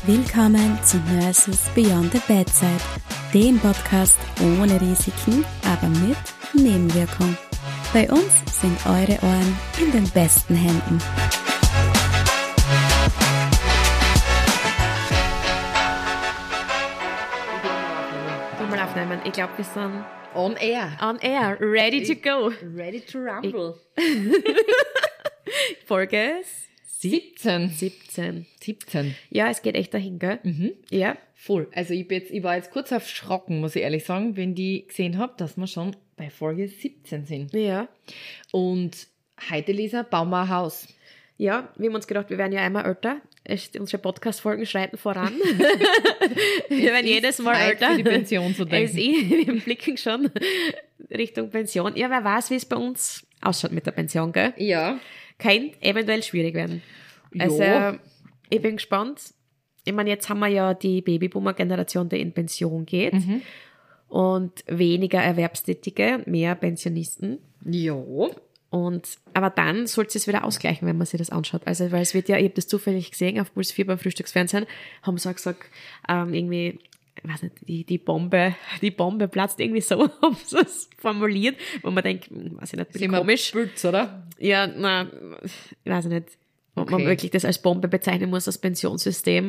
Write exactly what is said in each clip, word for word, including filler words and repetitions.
Willkommen zu Nurses Beyond the Bedside, dem Podcast ohne Risiken, aber mit Nebenwirkung. Bei uns sind eure Ohren in den besten Händen. Du mal aufnehmen. Ich glaube, wir sind on air. On air, ready to go. Ready to rumble. Folge siebzehn. siebzehn. siebzehn. Ja, es geht echt dahin, gell? Mhm. Ja. Voll. Also ich, bin jetzt, ich war jetzt kurz erschrocken, muss ich ehrlich sagen, wenn ich gesehen habe, dass wir schon bei Folge siebzehn sind. Ja. Und heute, Lisa, bauen wir ein Haus. Ja, wir haben uns gedacht, wir werden ja einmal älter. Unsere Podcast-Folgen schreiten voran. Wir werden jedes Mal Zeit älter. für die Pension zu denken. Es ist, wir blicken schon Richtung Pension. Ja, wer weiß, wie es bei uns ausschaut mit der Pension, gell? Ja. Kann eventuell schwierig werden. Also, Ja. ich bin gespannt. Ich meine, jetzt haben wir ja die Babyboomer-Generation, die in Pension geht. Mhm. Und weniger Erwerbstätige, mehr Pensionisten. Ja. Und, aber dann sollte es wieder ausgleichen, wenn man sich das anschaut. Also, weil es wird ja, ich habe das zufällig gesehen auf Puls vier beim Frühstücksfernsehen, haben sie auch gesagt, ähm, irgendwie, ich weiß nicht, die, die Bombe, die Bombe platzt irgendwie so, haben sie es formuliert, wo man denkt, hm, weiß ich nicht, bisschen komisch. Spülz, oder? Ja, na, ich weiß nicht, ob man Okay. wirklich das als Bombe bezeichnen muss, das Pensionssystem.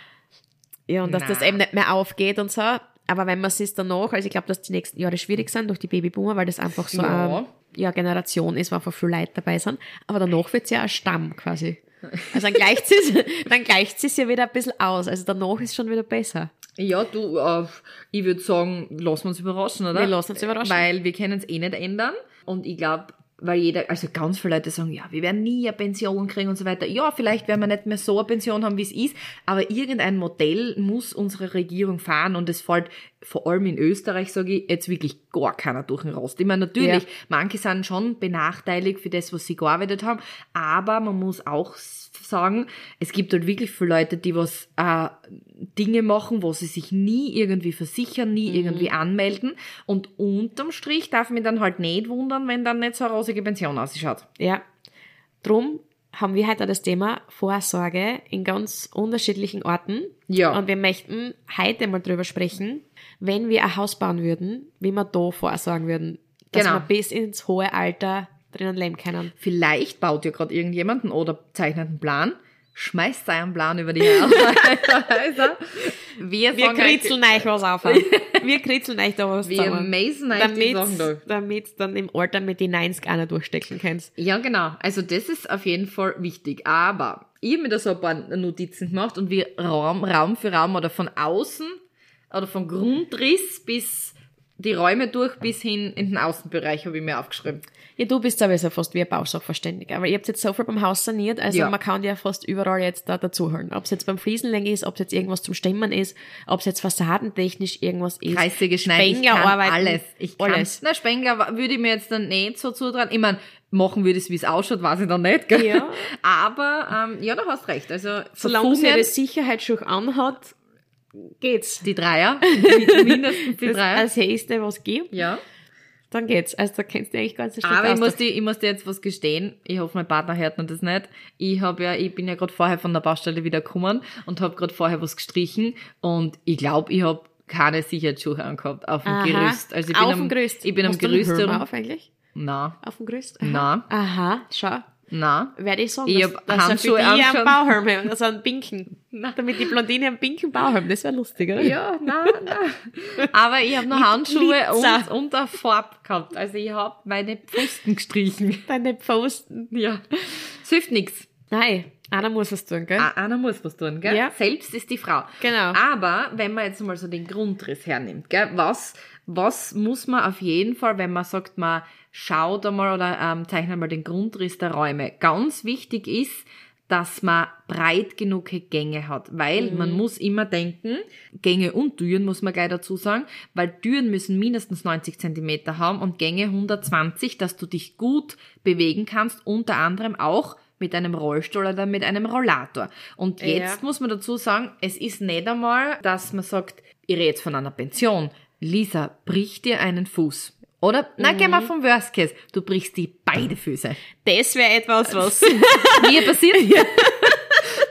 Ja, und dass Na. das eben nicht mehr aufgeht und so. Aber wenn man es ist danach, also ich glaube, dass die nächsten Jahre schwierig sind durch die Babyboomer, weil das einfach so Ja. eine ja, Generation ist, wo einfach viele Leute dabei sind. Aber danach wird es ja ein Stamm quasi. Also dann gleicht es dann gleicht es ja wieder ein bisschen aus. Also danach ist schon wieder besser. Ja, du, äh, ich würde sagen, lassen wir uns überraschen, oder? Wir lassen uns überraschen. Weil wir können es eh nicht ändern. Und ich glaube, weil jeder, also ganz viele Leute sagen, ja, wir werden nie eine Pension kriegen und so weiter. Ja, vielleicht werden wir nicht mehr so eine Pension haben, wie es ist, aber irgendein Modell muss unsere Regierung fahren und es fällt vor allem in Österreich, sage ich, jetzt wirklich gar keiner durch den Rost. Ich meine, natürlich, Ja. manche sind schon benachteiligt für das, was sie gearbeitet haben, aber man muss auch sagen, es gibt halt wirklich viele Leute, die was äh, Dinge machen, wo sie sich nie irgendwie versichern, nie Mhm. irgendwie anmelden und unterm Strich darf mich dann halt nicht wundern, wenn dann nicht so eine rosige Pension ausschaut. Ja. Drum haben wir heute auch das Thema Vorsorge in ganz unterschiedlichen Orten. Ja. Und wir möchten heute mal drüber sprechen, wenn wir ein Haus bauen würden, wie wir da vorsorgen würden. Dass Genau. wir bis ins hohe Alter drinnen leben können. Vielleicht baut ja gerade irgendjemanden oder zeichnet einen Plan, schmeißt seinen Plan über die Häuser. Wir, Wir sagen kritzeln euch was auf. Wir kritzeln euch da was Wir zusammen. mason euch die Sachen da. Damit dann im Alter mit die neunzig einer durchstecken kannst. Ja, genau. Also das ist auf jeden Fall wichtig. Aber ich habe mir da so ein paar Notizen gemacht und wir Raum, Raum für Raum oder von außen oder von Grundriss bis die Räume durch bis hin in den Außenbereich habe ich mir aufgeschrieben. Ja, du bist sowieso fast wie ein Bausachverständiger, aber ihr habt jetzt so viel beim Haus saniert, also Ja. man kann dir fast überall jetzt da dazuholen. Ob es jetzt beim Fliesenlegen ist, ob es jetzt irgendwas zum Stemmen ist, ob es jetzt fassadentechnisch irgendwas ist. Kreissäge schneiden, ich kann Spengerarbeiten, alles. Ich kann, alles. Na, Spengler würde ich mir jetzt dann nicht so zutrauen. Ich meine, machen würde es, wie es ausschaut, weiß ich dann nicht, gell? Ja. Aber, ähm, ja, du hast recht. Also, Solange sie verfungen- ihre Sicherheitsschuhe anhat, geht's. die Dreier, die- mindestens die Das Dreier. als höchste, was gibt, Ja. dann geht's. Also da kennst du eigentlich ganz ein Stück Aber ich aus. muss, dir, ich muss dir jetzt was gestehen. Ich hoffe, mein Partner hört mir das nicht. Ich hab ja, ich bin ja gerade vorher von der Baustelle wieder gekommen und habe gerade vorher was gestrichen und ich glaube, ich habe keine Sicherheitsschuhe angehabt auf dem Aha. Gerüst. Also ich bin auf am dem Gerüst. Ich bin Hast am du einen Gerüst Helm herum. auf eigentlich? Na, Auf dem Gerüst? Aha. na, Aha, schau. na. Werde ich sagen, Ich dass, hab dass er für Handschuhe die einen angeschaut. Bauhelm haben, also einen pinken. Damit die Blondine einen pinken Bauhelm, das wäre lustig, oder? Ja, nein, nein. Aber ich habe noch Mit Handschuhe Glitzer. und, und eine Farbe gehabt. Also ich habe meine Pfosten gestrichen. Deine Pfosten. Ja. Es hilft nichts. Nein, einer muss es tun, gell? Einer muss was tun, gell? Ja. Selbst ist die Frau. Genau. Aber wenn man jetzt mal so den Grundriss hernimmt, gell? Was, was muss man auf jeden Fall, wenn man sagt, man schaut einmal oder ähm, zeichnet mal den Grundriss der Räume. Ganz wichtig ist, dass man breit genug Gänge hat, weil Mhm. man muss immer denken, Gänge und Türen muss man gleich dazu sagen, weil Türen müssen mindestens neunzig Zentimeter haben und Gänge hundertzwanzig, dass du dich gut bewegen kannst, unter anderem auch mit einem Rollstuhl oder mit einem Rollator. Und jetzt Ja. muss man dazu sagen, es ist nicht einmal, dass man sagt, ich rede jetzt von einer Pension. Lisa, brich dir einen Fuß. Oder? Nein, geh mal vom Worst Case. Du brichst die beide Füße. Das wäre etwas, was Mir passiert.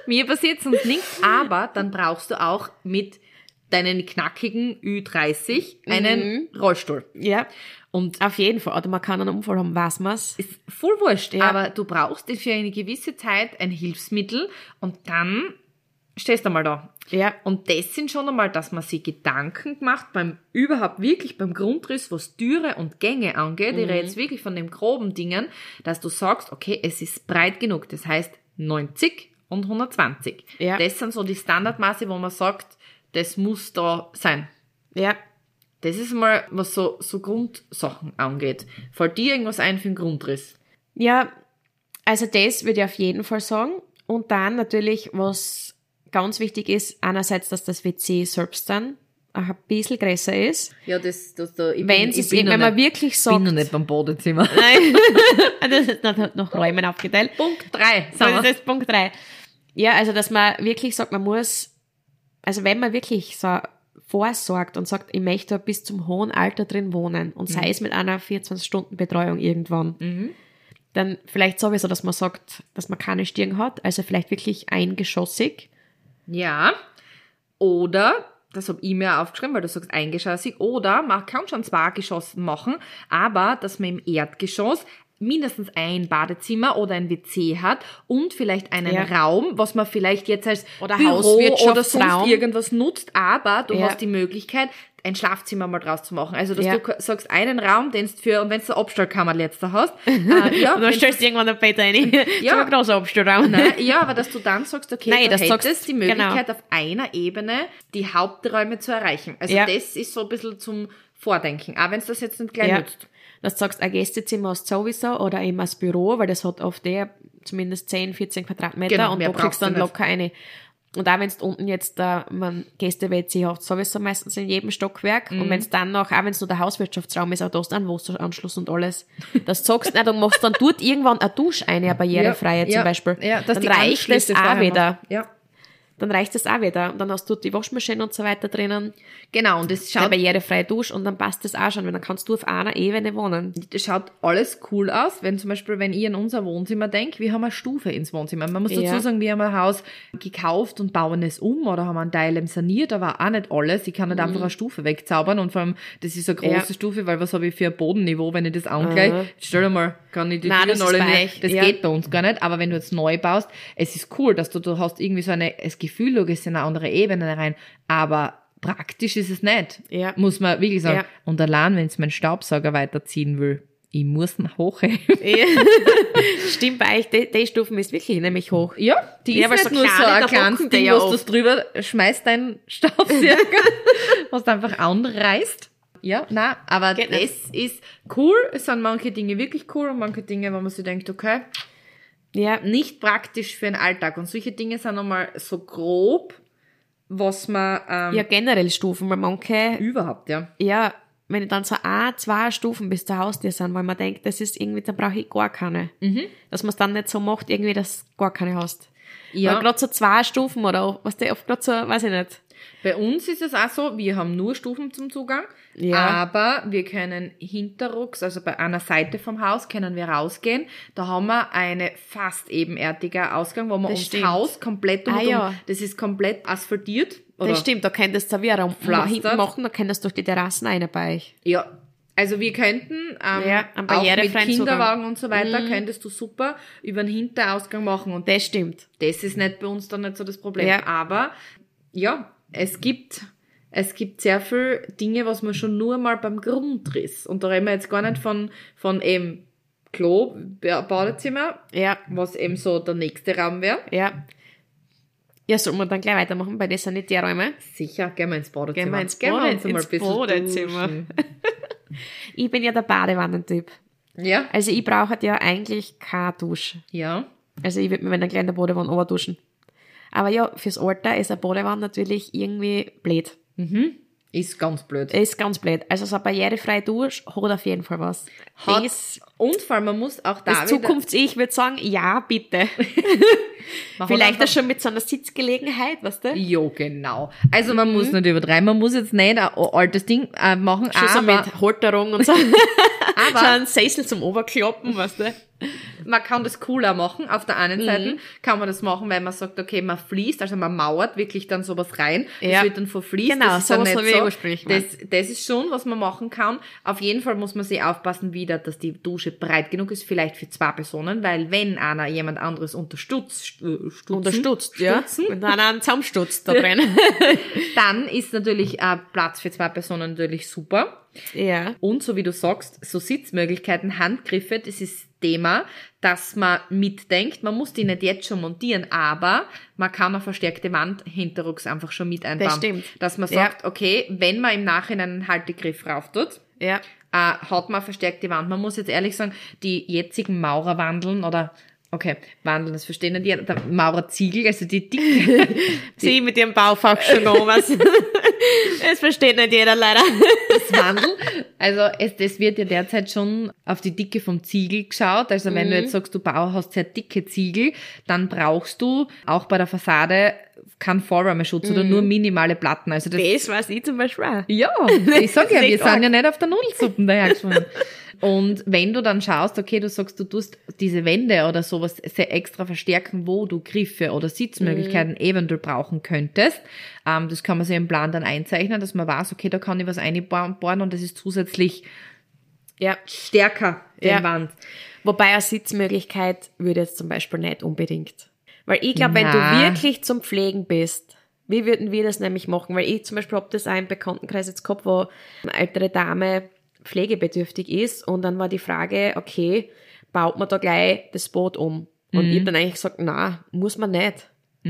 Mir passiert sonst nichts, aber dann brauchst du auch mit deinen knackigen Ü dreißig einen Mhm. Rollstuhl. Ja, Und auf jeden Fall. Oder man kann einen Unfall haben, weiß man's. ist voll wurscht, Ja. aber du brauchst für eine gewisse Zeit ein Hilfsmittel und dann stehst du mal da. Ja, Und das sind schon einmal, dass man sich Gedanken gemacht beim überhaupt wirklich beim Grundriss, was Türe und Gänge angeht, Mhm. ich rede jetzt wirklich von den groben Dingen, dass du sagst, okay, es ist breit genug. Das heißt neunzig und hundertzwanzig. Ja. Das sind so die Standardmaße, wo man sagt, das muss da sein. ja. Das ist mal, was so, so Grundsachen angeht. Fällt dir irgendwas ein für den Grundriss? Ja, also das würde ich auf jeden Fall sagen. Und dann natürlich, was ganz wichtig ist, einerseits, dass das W C selbst dann auch ein bisschen größer ist. Ja, das, das da, ich Wenn, es, wenn man wirklich sagt, bin noch nicht beim Badezimmer. nein, das ist noch, noch Räumen aufgeteilt. Punkt drei. Das ist Punkt drei. Ja, also, dass man wirklich sagt, man muss, also wenn man wirklich so vorsorgt und sagt, ich möchte bis zum hohen Alter drin wohnen und sei es mit einer vierundzwanzig-Stunden-Betreuung irgendwann, dann vielleicht sowieso, dass man sagt, dass man keine Stirn hat, also vielleicht wirklich eingeschossig. Ja. Oder, das habe ich mir aufgeschrieben, weil du sagst eingeschossig, oder man kann schon zwei Geschosse machen, aber dass man im Erdgeschoss mindestens ein Badezimmer oder ein W C hat und vielleicht einen Ja. Raum, was man vielleicht jetzt als Oder Büro Hauswirtschaftsraum. oder sonst irgendwas nutzt, aber du Ja. hast die Möglichkeit, ein Schlafzimmer mal draus zu machen. Also, dass Ja. du sagst, einen Raum, den du für, und wenn du eine Abstellkammer letzter hast, äh, ja, Und dann wenn's- stellst du irgendwann ein Bett rein. Ja. So ein großer Abstellraum. Nein, ja, aber dass du dann sagst, okay, Nein, du das hättest sagst- die Möglichkeit, genau. auf einer Ebene die Haupträume zu erreichen. Also Ja. das ist so ein bisschen zum Vordenken, auch wenn es das jetzt nicht gleich Ja. nutzt. Dass du sagst, ein Gästezimmer hast du sowieso oder eben das Büro, weil das hat oft eher zumindest zehn, vierzehn Quadratmeter Genau, und mehr da kriegst du dann brauchst du locker eine. Und auch wenn du unten jetzt da man Gäste-W C hast, sowieso meistens in jedem Stockwerk. Mhm. Und wenn es dann noch, auch wenn es nur der Hauswirtschaftsraum ist, auch da hast du einen Wasseranschluss und alles. Das sagst du nicht, du machst dann dort irgendwann eine Dusche eine, eine barrierefreie Ja, zum ja, Beispiel. Ja, dass dann die reicht das Anschlüsse auch vorher wieder. machst. Ja. Dann reicht das auch wieder. Und dann hast du die Waschmaschine und so weiter drinnen, Genau, und das eine schaut, barrierefreie Dusche und dann passt das auch schon, weil dann kannst du auf einer Ebene wohnen. das schaut alles cool aus, wenn zum Beispiel, wenn ich an unser Wohnzimmer denke, wir haben eine Stufe ins Wohnzimmer. Man muss dazu Ja. sagen, wir haben ein Haus gekauft und bauen es um oder haben einen Teil eben saniert, aber auch nicht alles. Ich kann nicht einfach eine Stufe wegzaubern und vor allem, das ist eine große Mhm. Ja. Stufe, weil was habe ich für ein Bodenniveau, wenn ich das angleiche? Aha. Stell dir mal, kann ich die Nein, Türen das ist alle bei nicht, euch, das ja. geht bei uns gar nicht, aber wenn du jetzt neu baust, es ist cool, dass du, du hast irgendwie so eine, das Gefühl, du gehst in eine andere Ebene rein, aber praktisch ist es nicht, Ja. muss man wirklich sagen. Ja. Und allein, wenn es mein Staubsauger weiterziehen will, ich muss ihn hochheben. Ja. Stimmt, bei euch, die, die Stufen ist wirklich nämlich hoch. Ja, die Ja, ist weil nicht so nur so kleine, ein da kleines hocken die Ding, ja was du oft. drüber schmeißt, dein Staubsauger, was du einfach anreißt. Ja, nein, aber Geht das nicht. ist cool. Es sind manche Dinge wirklich cool und manche Dinge, wo man sich denkt, okay, Ja, nicht praktisch für den Alltag. Und solche Dinge sind nochmal so grob, was man ähm, ja, generell Stufen, weil manche, überhaupt, ja. ja, wenn ich dann so ein, zwei Stufen bis zur Haustür sind, weil man denkt, das ist irgendwie, dann brauche ich gar keine. Mhm. Dass man es dann nicht so macht, irgendwie, dass du gar keine hast. Ja. Ja. Gerade so zwei Stufen oder was der oft gerade so, weiß ich nicht. Bei uns ist es auch so, wir haben nur Stufen zum Zugang, Ja. aber wir können hinterrucks, also bei einer Seite vom Haus können wir rausgehen. Da haben wir eine fast ebenerdige Ausgang, wo man Das ums stimmt. Haus komplett um Ah, und um, ja. das ist komplett asphaltiert. Oder? Das stimmt, da könntest du auch wieder Pflastert. hinten machen, da könntest du durch die Terrassen rein bei euch. Ja, also wir könnten ähm, Ja, einen auch mit barrierefreien Kinderwagen und so weiter, Mhm. könntest du super über den Hinterausgang machen und Das stimmt. das ist nicht bei uns dann nicht so das Problem. Ja. Aber ja, es gibt, es gibt sehr viel Dinge, was man schon nur mal beim Grundriss, und da reden wir jetzt gar nicht von, von eben Klo, Ba- Badezimmer, Ja, was eben so der nächste Raum wäre. ja. Ja, sollen wir dann gleich weitermachen bei den Sanitärräumen? Sicher, gehen wir ins Badezimmer. Gehen wir ins Gehen wir Bade- uns einmal ins ein bisschen Badezimmer. duschen. Ich bin ja der Badewannentyp. Ja, Also ich brauche halt ja eigentlich keine Dusche. ja. Also ich würde mir, wenn dann gleich in der Badewanne overduschen. Aber ja, fürs Alter ist eine Badewanne natürlich irgendwie blöd. Ist ganz blöd. Hat, Das, und vor allem, man muss auch da das wieder- Zukunfts-Ich würde sagen, ja, bitte. man hat Vielleicht einfach- auch schon mit so einer Sitzgelegenheit, weißt du? Jo, genau. Also man muss nicht übertreiben, man muss jetzt nicht ein altes Ding äh, machen, Schon so aber, mit Halterung und so. so aber einen Sessel zum Oberklappen, weißt du? man kann das cooler machen. Auf der einen Mhm. Seite kann man das machen, weil man sagt, okay, man fließt, also man mauert wirklich dann sowas rein. Das Ja. wird dann verfließt. Genau, das ist dann sowas nicht habe ich so. ursprünglich das, gemeint. das ist schon, was man machen kann. Auf jeden Fall muss man sich aufpassen wieder, dass die Dusche breit genug ist, vielleicht für zwei Personen, weil wenn einer jemand anderes unterstützt, äh, stutzen, Unterstützt, ja. stutzen, Und dann einen zusammenstutzt da drin. dann ist natürlich äh, Platz für zwei Personen natürlich super. Ja. Und so wie du sagst, so Sitzmöglichkeiten, Handgriffe, das ist Thema, dass man mitdenkt. Man muss die nicht jetzt schon montieren, aber man kann eine verstärkte Wand hinterrucks einfach schon mit einbauen. Das stimmt. Dass man Ja. sagt, okay, wenn man im Nachhinein einen Haltegriff rauf tut, Ja. äh, hat man verstärkte Wand. Man muss jetzt ehrlich sagen, die jetzigen Maurerwandeln oder okay, Wandeln, das verstehen nicht jeder. Der Maurerziegel, also die dicke, Sie mit ihrem Baufach schon noch was. Das versteht nicht jeder leider. das Wandel. Also es, das wird ja derzeit schon auf die Dicke vom Ziegel geschaut. Also wenn Mhm. du jetzt sagst, du bau, hast sehr dicke Ziegel, dann brauchst du auch bei der Fassade keinen Vorwärmeschutz oder nur minimale Platten. Also das, Das weiß ich zum Beispiel auch. ja, ich sag ja, Das ist wir echt arg. sind ja nicht auf der Nudelsuppen dahergeschwommen. Und wenn du dann schaust, okay, du sagst, du tust diese Wände oder sowas sehr extra verstärken, wo du Griffe oder Sitzmöglichkeiten Mhm. eventuell brauchen könntest, ähm, das kann man sich im Plan dann einzeichnen, dass man weiß, okay, da kann ich was einbauen und das ist zusätzlich Ja. stärker, den Ja. Wand. Wobei eine Sitzmöglichkeit würde jetzt zum Beispiel nicht unbedingt. Weil ich glaube, wenn Na. du wirklich zum Pflegen bist, wie würden wir das nämlich machen? Weil ich zum Beispiel habe das auch im Bekanntenkreis jetzt gehabt, wo eine ältere Dame pflegebedürftig ist und dann war die Frage, okay, baut man da gleich das Boot um? Und ich habe dann eigentlich gesagt, na, muss man nicht.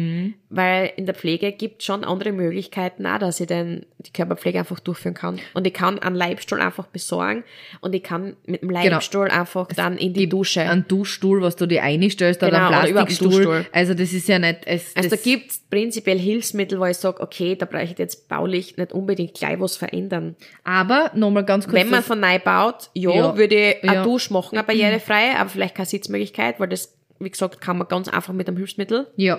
Weil in der Pflege gibt schon andere Möglichkeiten auch, dass ich dann die Körperpflege einfach durchführen kann. Und ich kann einen Leibstuhl einfach besorgen und ich kann mit dem Leibstuhl einfach dann in die Dusche. Ein Duschstuhl, was du dir einstellst, oder Genau, ein oder überhaupt einen Plastikstuhl. Duschstuhl. Also das ist ja nicht... Es, Also da das, gibt's prinzipiell Hilfsmittel, wo ich sage, okay, da brauche ich jetzt baulich nicht unbedingt gleich was verändern. aber nochmal ganz kurz... Wenn man das- von neu baut, ja, Ja, würde ich eine ja. Dusche machen, eine barrierefrei, aber vielleicht keine Sitzmöglichkeit, weil das, wie gesagt, kann man ganz einfach mit einem Hilfsmittel. ja.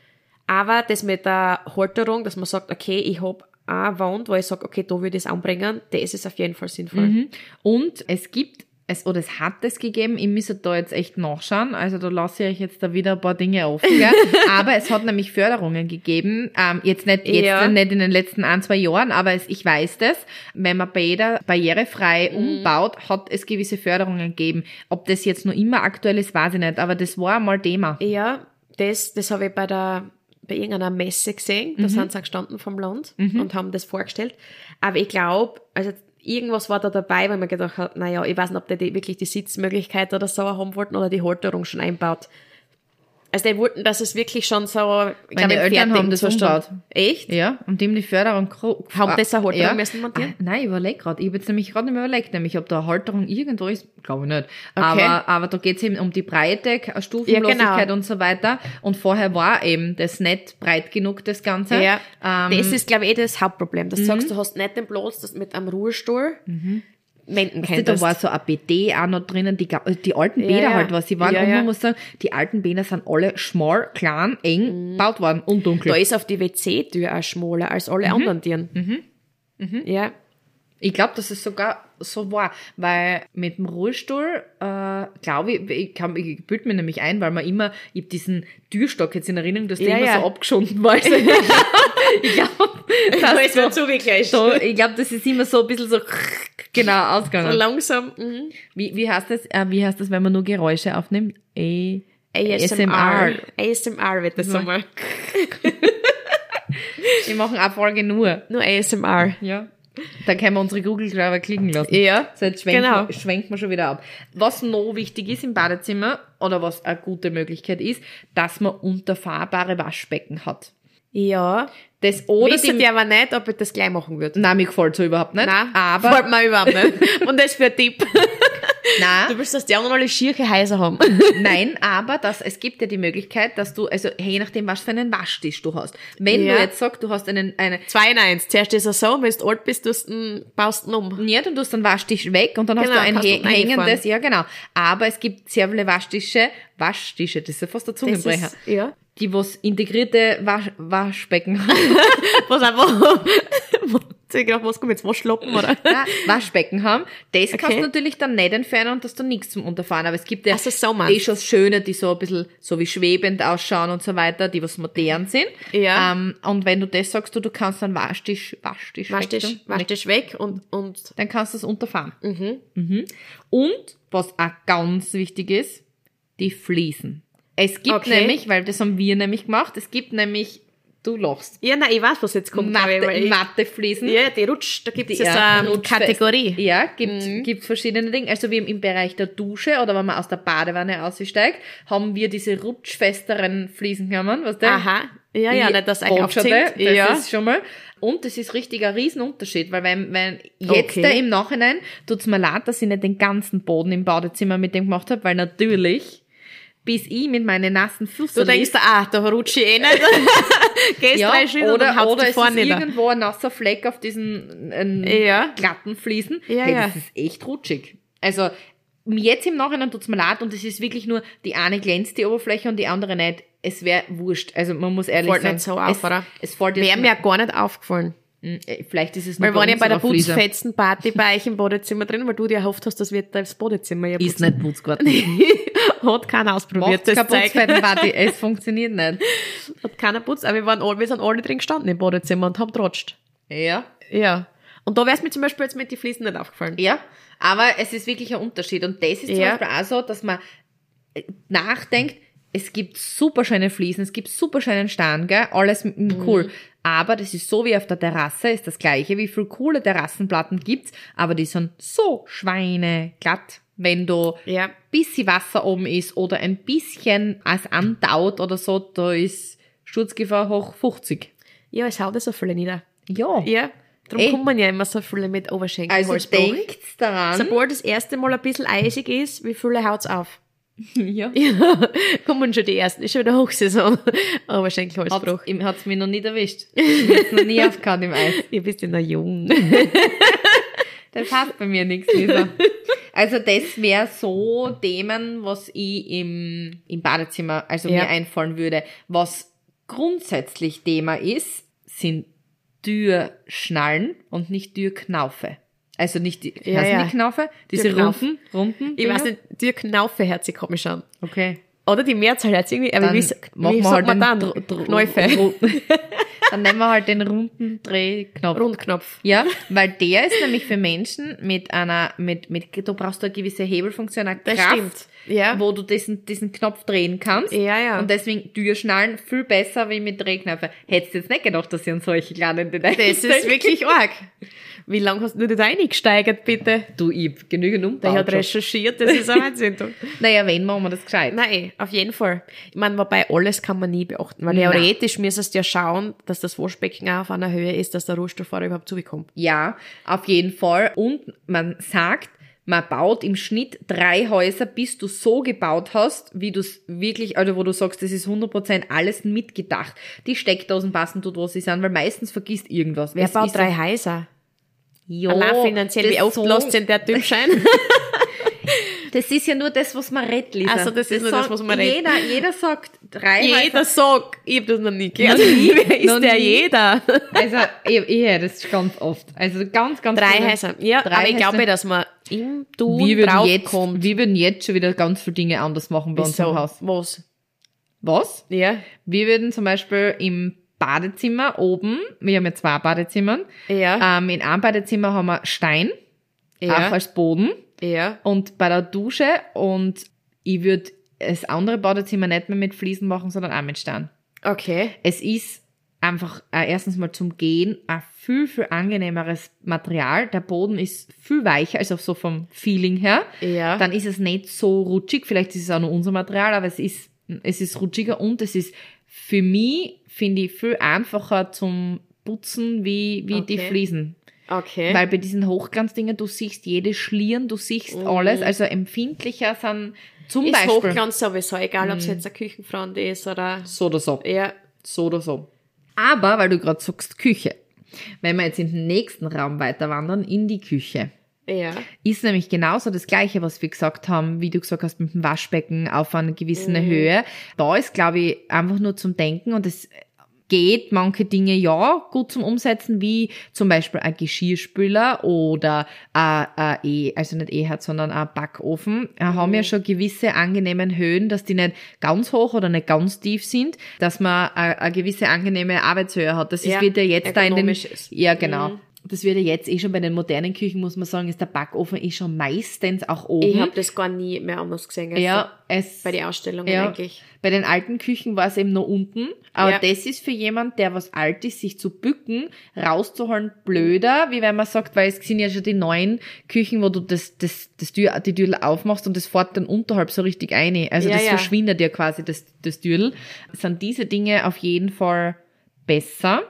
Aber das mit der Halterung, dass man sagt, okay, ich hab eine Wand, wo ich sage, okay, da würde ich es anbringen, das ist auf jeden Fall sinnvoll. Und es gibt, es, oder es hat es gegeben, ich müsste da jetzt echt nachschauen, also da lasse ich euch jetzt da wieder ein paar Dinge offen, gell? Aber es hat nämlich Förderungen gegeben, ähm, jetzt nicht, jetzt Ja. nicht in den letzten ein, zwei Jahren, aber es, ich weiß das, wenn man Bäder barrierefrei umbaut, hat es gewisse Förderungen gegeben. Ob das jetzt noch immer aktuell ist, weiß ich nicht, aber das war mal Thema. Ja, das, das habe ich bei der, bei irgendeiner Messe gesehen, da sind sie gestanden vom Land und haben das vorgestellt. Aber ich glaube, also irgendwas war da dabei, weil man gedacht hat, naja, ich weiß nicht, ob die, die wirklich die Sitzmöglichkeit oder so haben wollten oder die Halterung schon einbaut. Also die wollten, dass es wirklich schon so, ich Meine glaube, im Eltern haben fertigen das Zustand. umgebaut. Echt? Ja, und dem die Förderung... Haben das eine Halterung ja. müssen montieren? Ah, nein, ich überlege gerade. Ich habe jetzt nämlich gerade nicht mehr überlegt, nämlich ob da eine Halterung irgendwo ist. Glaube ich nicht. Aber, aber da geht es eben um die Breite, Stufenlosigkeit Ja, genau. und so weiter. Und vorher war eben das nicht breit genug, das Ganze. Ja, Ähm, das ist, glaube ich, eh das Hauptproblem. Dass du sagst, du hast nicht den Platz, dass du mit einem Ruhestuhl wenden da könntest. war so ein B D auch noch drinnen, die, ga- die alten Ja, Bäder ja. halt, was sie waren. Ja, und man ja. muss sagen, die alten Bäder sind alle schmal, klein, eng gebaut worden und dunkel. Da ist auf die W C-Tür auch schmaler als alle anderen Türen. Ja. Ich glaube, dass es sogar so war, weil mit dem Ruhestuhl, äh, glaube ich, ich, kann, ich bilde mir nämlich ein, weil man immer, ich habe diesen Türstock jetzt in Erinnerung, dass der Ja, immer ja. so abgeschunden war. Also, ich glaube, das so, so wie gleich. so, ich glaube, das ist immer so ein bisschen so genau So ausgegangen. langsam. Mhm. Wie, wie heißt das, äh, wie heißt das, wenn man nur Geräusche aufnimmt? A A S M R. A S M R wird das so mal. Wir machen eine Folge nur. Nur A S M R. Ja. Da können wir unsere Google-Schreiber klicken lassen. Ja, So, jetzt schwenken, genau. wir, schwenken wir schon wieder ab. Was noch wichtig ist im Badezimmer, oder was eine gute Möglichkeit ist, dass man unterfahrbare Waschbecken hat. Ja. Das oder Wisst die, ihr aber nicht, ob ich das gleich machen würde. Nein, mir gefällt so überhaupt nicht. Nein, aber, gefällt mir überhaupt nicht. Und das für ein Tipp. nein, Du willst, dass die anderen alle schiere Häuser haben. nein, aber das, es gibt ja die Möglichkeit, dass du, also je nachdem, was für einen Waschtisch du hast. Wenn Ja. du jetzt sagst, du hast einen, eine, Zwei in eins. Zuerst ist es so, wenn du alt bist, tust du baust ihn um. ja, dann tust du einen Waschtisch weg und dann Genau, hast du ein kannst du hä- ihn einfahren. hängendes, ja genau. Aber es gibt sehr viele Waschtische, Waschtische, das ist ja fast der Das Zungenbrecher, ist, ja. die was integrierte Wasch, Waschbecken haben. Was einfach, Ich gedacht, was kommt jetzt, Waschlappen, oder? Nein, Waschbecken haben. Das Okay. kannst du natürlich dann nicht entfernen und hast du nichts zum Unterfahren. Aber es gibt ja Ach so, so meinst eh schon schöne, die so ein bisschen so wie schwebend ausschauen und so weiter, die was modern sind. Ja. Ähm, und wenn du das sagst, du, du kannst dann Waschtisch, Waschtisch, Waschtisch, weg tun, Waschtisch weg und, und, dann kannst du es unterfahren. Mhm. Mhm. Und, was auch ganz wichtig ist, die Fliesen. Es gibt Okay. nämlich, weil das haben wir nämlich gemacht, es gibt nämlich, du lachst, ja, nein, ich weiß, was jetzt kommt. Matte, aber ich, Mattefliesen. ja, die Rutsch, da gibt es Ja, ja so eine rutschfest. Kategorie. Ja, gibt gibt verschiedene Dinge. Also wie im, im Bereich der Dusche oder wenn man aus der Badewanne aussteigt, haben wir diese rutschfesteren Fliesen genommen, weißt du? Aha, ja, ja, Wie nicht, dass eigentlich Rotschade, aufzieht. das Ja. ist schon mal. Und das ist richtig ein Riesenunterschied, weil wenn, wenn jetzt Okay. da im Nachhinein tut's mir leid, dass ich nicht den ganzen Boden im Badezimmer mit dem gemacht habe, weil natürlich bis ich mit meinen nassen Füßen Du denkst, ah, da rutsche ich eh nicht. Gehst ja, drei Schritte und oder, dann haust oder du es vorne ist nieder. irgendwo ein nasser Fleck auf diesen ähm, Ja. glatten Fliesen. Ja, hey, ja. das ist echt rutschig. Also jetzt im Nachhinein tut's mir leid und es ist wirklich nur, die eine glänzt die Oberfläche und die andere nicht. Es wäre wurscht. Also man muss ehrlich Fällt sagen. nicht so auf, es, oder? Es fällt jetzt Wäre mir gar nicht aufgefallen. Äh, Vielleicht ist es nur Weil waren ja bei der unserer Fliese. Putzfetzen-Party bei euch im Badezimmer drin, weil du dir erhofft hast, das wird das Badezimmer ja Ist putzen. nicht Putzgarten. Hat keiner ausprobiert, Macht's das keine Zeug. Putzfettenparty. Es funktioniert nicht. Hat keiner putzt, aber wir, waren alle, wir sind alle drin gestanden im Badezimmer und haben trotscht. Ja. Ja. Und da wäre es mir zum Beispiel jetzt mit den Fliesen nicht aufgefallen. Ja. Aber es ist wirklich ein Unterschied. Und das ist zum Ja. Beispiel auch so, dass man äh, nachdenkt, es gibt super schöne Fliesen, es gibt super schönen Stein, gell? Alles mm, cool. Mhm. Aber das ist so wie auf der Terrasse, ist das gleiche. Wie viele coole Terrassenplatten gibt's, aber die sind so schweineglatt, wenn du Ja. bisschen Wasser oben ist oder ein bisschen als antaut oder so, da ist Sturzgefahr hoch fünfzig. Ja, es haut ja so viele nieder. Ja. Ja. Darum Ey. kommen ja immer so viele mit Oberschenkelhalsbruch. Also denkt daran. Sobald das erste Mal ein bisschen eisig ist, wie viele haut's auf? Ja. Ja, kommen schon die ersten. Ist schon wieder Hochsaison. Oberschenkelhalsbruch. Hat's, hat's mich noch nicht erwischt. Ich hab's noch nie aufgehört im Eis. Ihr bist ja noch jung. Das heißt bei mir nichts, Lisa. Also das wäre so Themen, was ich im, im Badezimmer, also Ja. mir einfallen würde. Was grundsätzlich Thema ist, sind Türschnallen und nicht Türknaufe. Also nicht die, Ja, heißen ja. die Knaufe? Diese Türknauf. runden, runden Ich weiß nicht, die Knaufe hört sich komisch an. Okay. Oder die Mehrzahl hört sich irgendwie, aber Dann wie, machen wie wir sagt halt man den dann? Dr- Dr- Knäufe. Ru- Dann nehmen wir halt den runden Drehknopf. Rundknopf. Ja, weil der ist nämlich für Menschen mit einer, mit, mit, du brauchst eine gewisse Hebelfunktion, eine Das Kraft, stimmt. Ja. wo du diesen, diesen Knopf drehen kannst. Ja, ja. Und deswegen Türschnallen viel besser wie mit Drehknöpfen. Hättest du jetzt nicht gedacht, dass ihr an solche kleinen Details Das ist wirklich arg. Wie lange hast du da reingesteigert, bitte? Du, ich hab genügend Der umgebaut. hat schon. recherchiert, das ist ein Wahnsinn. du. Naja, wenn, machen wir das gescheit. Nein, auf jeden Fall. Ich meine, wobei alles kann man nie beachten, weil Nein. theoretisch müsstest du ja schauen, dass das Waschbecken auch auf einer Höhe ist, dass der Rohstofffahrer überhaupt zubekommt. Ja, auf jeden Fall. Und man sagt, man baut im Schnitt drei Häuser, bis du so gebaut hast, wie du es wirklich, also wo du sagst, das ist hundert Prozent alles mitgedacht. Die Steckdosen passen dort, wo sie sind, weil meistens vergisst irgendwas. Wer Es baut ist drei so- Häuser? Ja, Allein finanziell, das wie oft so- lässt denn der Typ schein? Das ist ja nur das, was man redet, Lisa. Ach so, das ist nur das, sagt was man redet. Jeder, jeder sagt drei Jeder Häuser. sagt, ich hab das noch nie gehört. Noch nie, Wer ist noch der nie. jeder? Also, ich, ich höre das ganz oft. Also, ganz, ganz Drei viele- Häuser. Ja, drei aber ich Häuser. glaube, dass man im Tun wir würden, jetzt, draufkommt. wir würden jetzt schon wieder ganz viele Dinge anders machen bei uns Wieso? im Haus. Was? Was? Ja. Wir würden zum Beispiel im Badezimmer oben, wir haben ja zwei Badezimmern, Ja. ähm, in einem Badezimmer haben wir Stein, Ja. auch als Boden, Ja. und bei der Dusche, und ich würde das andere Badezimmer nicht mehr mit Fliesen machen, sondern auch mit Stein. Okay. Es ist einfach äh, erstens mal zum Gehen ein viel, viel angenehmeres Material. Der Boden ist viel weicher, also so vom Feeling her. Ja. Dann ist es nicht so rutschig. Vielleicht ist es auch nur unser Material, aber es ist, es ist rutschiger, und es ist für mich, finde ich, viel einfacher zum Putzen wie, wie die Okay. Fliesen. Okay. Weil bei diesen Hochglanzdingen, du siehst jede Schlieren, du siehst alles, also empfindlicher sind zum ist Beispiel Hochglanz sowieso, egal ob es jetzt eine Küchenfront ist oder... so oder so. Ja. So oder so. Aber, weil du gerade sagst, Küche. Wenn wir jetzt in den nächsten Raum weiter wandern, in die Küche, Ja. ist nämlich genauso das Gleiche, was wir gesagt haben, wie du gesagt hast, mit dem Waschbecken auf einer gewissen Höhe. Da ist, glaube ich, einfach nur zum Denken, und es geht manche Dinge ja gut zum Umsetzen, wie zum Beispiel ein Geschirrspüler oder ein, ein E, also nicht E-Herd, sondern ein Backofen, mhm. haben ja schon gewisse angenehmen Höhen, dass die nicht ganz hoch oder nicht ganz tief sind, dass man eine, eine gewisse angenehme Arbeitshöhe hat. Das ist ja, wieder jetzt da in den, ist. ja genau. Mhm. Das wird ja jetzt eh schon bei den modernen Küchen, muss man sagen, ist der Backofen eh schon meistens auch oben. Ich habe das gar nie mehr anders gesehen als ja, es, bei den Ausstellungen ja, eigentlich. Bei den alten Küchen war es eben noch unten. Aber Ja. das ist für jemand, der was alt ist, sich zu bücken, rauszuholen, blöder, wie wenn man sagt, weil es sind ja schon die neuen Küchen, wo du das, das, das Tür, die Türl aufmachst und das fährt dann unterhalb so richtig rein. Also Ja, das ja. verschwindet ja quasi, das, das Türl. Sind diese Dinge auf jeden Fall besser.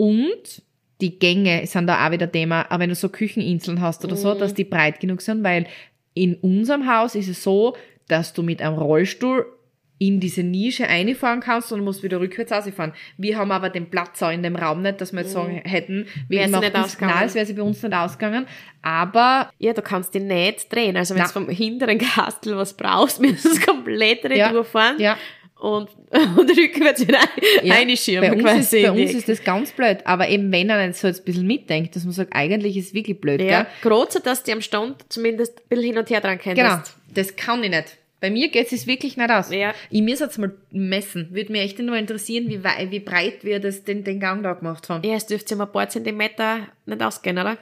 Und die Gänge sind da auch wieder Thema, aber wenn du so Kücheninseln hast oder so, dass die breit genug sind, weil in unserem Haus ist es so, dass du mit einem Rollstuhl in diese Nische reinfahren kannst und musst wieder rückwärts rausfahren. Wir haben aber den Platz auch in dem Raum nicht, dass wir jetzt sagen hätten, wir Wäre sie machen nicht uns- ausgegangen. Nein, es wäre sie bei uns nicht ausgegangen, aber Ja, du kannst die nicht drehen. Also wenn Na. du vom hinteren Kastel was brauchst, müssen du es komplett Ja. retour fahren ja, und, und rückwärts wieder ja. reinschirmen. Bei uns, quasi ist, bei in die uns ist das ganz blöd, aber eben wenn er jetzt so jetzt ein bisschen mitdenkt, dass man sagt, eigentlich ist es wirklich blöd, ja, gell? gerade so, dass du am Stand zumindest ein bisschen hin und her dran könntest. Genau, das kann ich nicht. Bei mir geht es wirklich nicht aus. Ja. Ich muss jetzt mal messen. Würde mich echt nur interessieren, wie, wei- wie breit wir das, den, den Gang da gemacht haben. Ja, es dürfte ja ein paar Zentimeter nicht ausgehen, oder?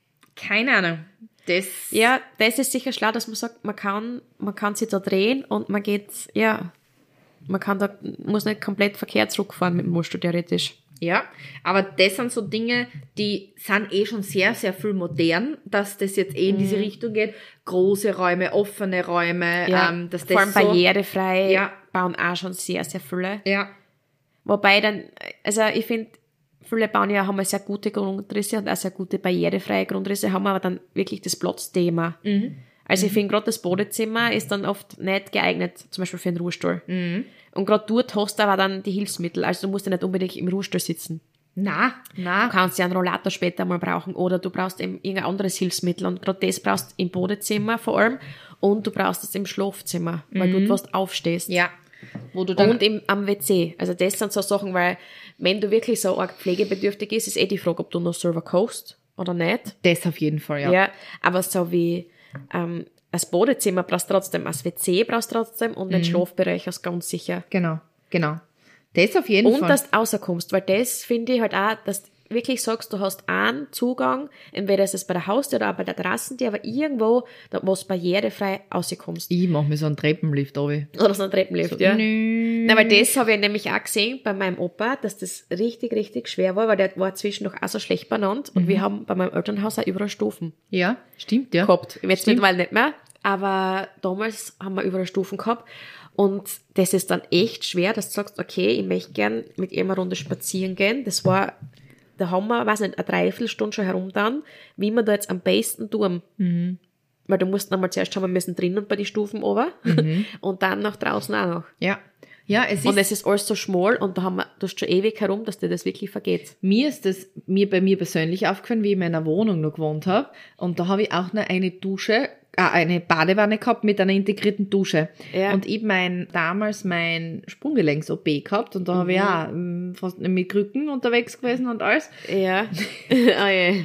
Keine Ahnung. Das, Ja, das ist sicher schlau, dass man sagt, man kann, man kann sich da drehen und man geht, ja, man kann da, muss nicht komplett Verkehr zurückfahren mit dem Musst du theoretisch. ja, aber das sind so Dinge, die sind eh schon sehr, sehr viel modern, dass das jetzt eh in diese Richtung geht. Große Räume, offene Räume, Ja, ähm, dass das vor allem so, barrierefrei Ja. bauen auch schon sehr, sehr viele. ja, Wobei dann, also ich finde, viele bauen ja, haben ja sehr gute Grundrisse und auch sehr gute barrierefreie Grundrisse, haben aber dann wirklich das Platzthema. Also ich finde gerade das Badezimmer ist dann oft nicht geeignet, zum Beispiel für einen Ruhestuhl. Und gerade dort hast du aber dann die Hilfsmittel, also du musst ja nicht unbedingt im Ruhestuhl sitzen. na, na, Du kannst ja einen Rollator später mal brauchen oder du brauchst eben irgendein anderes Hilfsmittel und gerade das brauchst du im Badezimmer vor allem und du brauchst es im Schlafzimmer, weil du dort aufstehst. ja, wo du dann, Und im, am W C. Also das sind so Sachen, weil wenn du wirklich so arg pflegebedürftig ist, ist eh die Frage, ob du noch selber kochst oder nicht. das auf jeden Fall, ja. Ja, aber so wie ähm, das Badezimmer brauchst du trotzdem, das W C brauchst du trotzdem und den Schlafbereich ist ganz sicher. Genau, genau. Das auf jeden Und Fall. dass du rauskommst, weil das finde ich halt auch, dass du wirklich sagst, du hast einen Zugang, entweder ist es bei der Haustür oder auch bei der Terrassentür, aber irgendwo, da, wo du barrierefrei rauskommst. Ich mach mir so einen Treppenlift runter. Oder so ein Treppenlift, So, ja. nö. Na, weil das habe ich nämlich auch gesehen bei meinem Opa, dass das richtig, richtig schwer war, weil der war zwischendurch auch so schlecht benannt und wir haben bei meinem Elternhaus auch überall Stufen Ja, stimmt, ja. gehabt. Jetzt Stimmt. mittlerweile nicht mehr, aber damals haben wir überall Stufen gehabt und das ist dann echt schwer, dass du sagst, okay, ich möchte gern mit ihm eine Runde spazieren gehen. Das war, da haben wir, weiß nicht, eine Dreiviertelstunde schon herumgetan, wie wir da jetzt am besten tun. Mhm. Weil du musst einmal zuerst haben wir müssen drinnen bei die Stufen oben und dann nach draußen auch noch. Ja. Ja, es ist, Und es ist alles so schmal und da haben wir, du hast schon ewig herum, dass dir das wirklich vergeht. mir ist das mir bei mir persönlich aufgefallen, wie ich in meiner Wohnung noch gewohnt habe. Und da habe ich auch noch eine Dusche, äh, eine Badewanne gehabt mit einer integrierten Dusche. Ja. Und ich mein, damals mein Sprunggelenks-O P gehabt und da habe ich auch ähm, fast mit Krücken unterwegs gewesen und alles. Ja. oh je.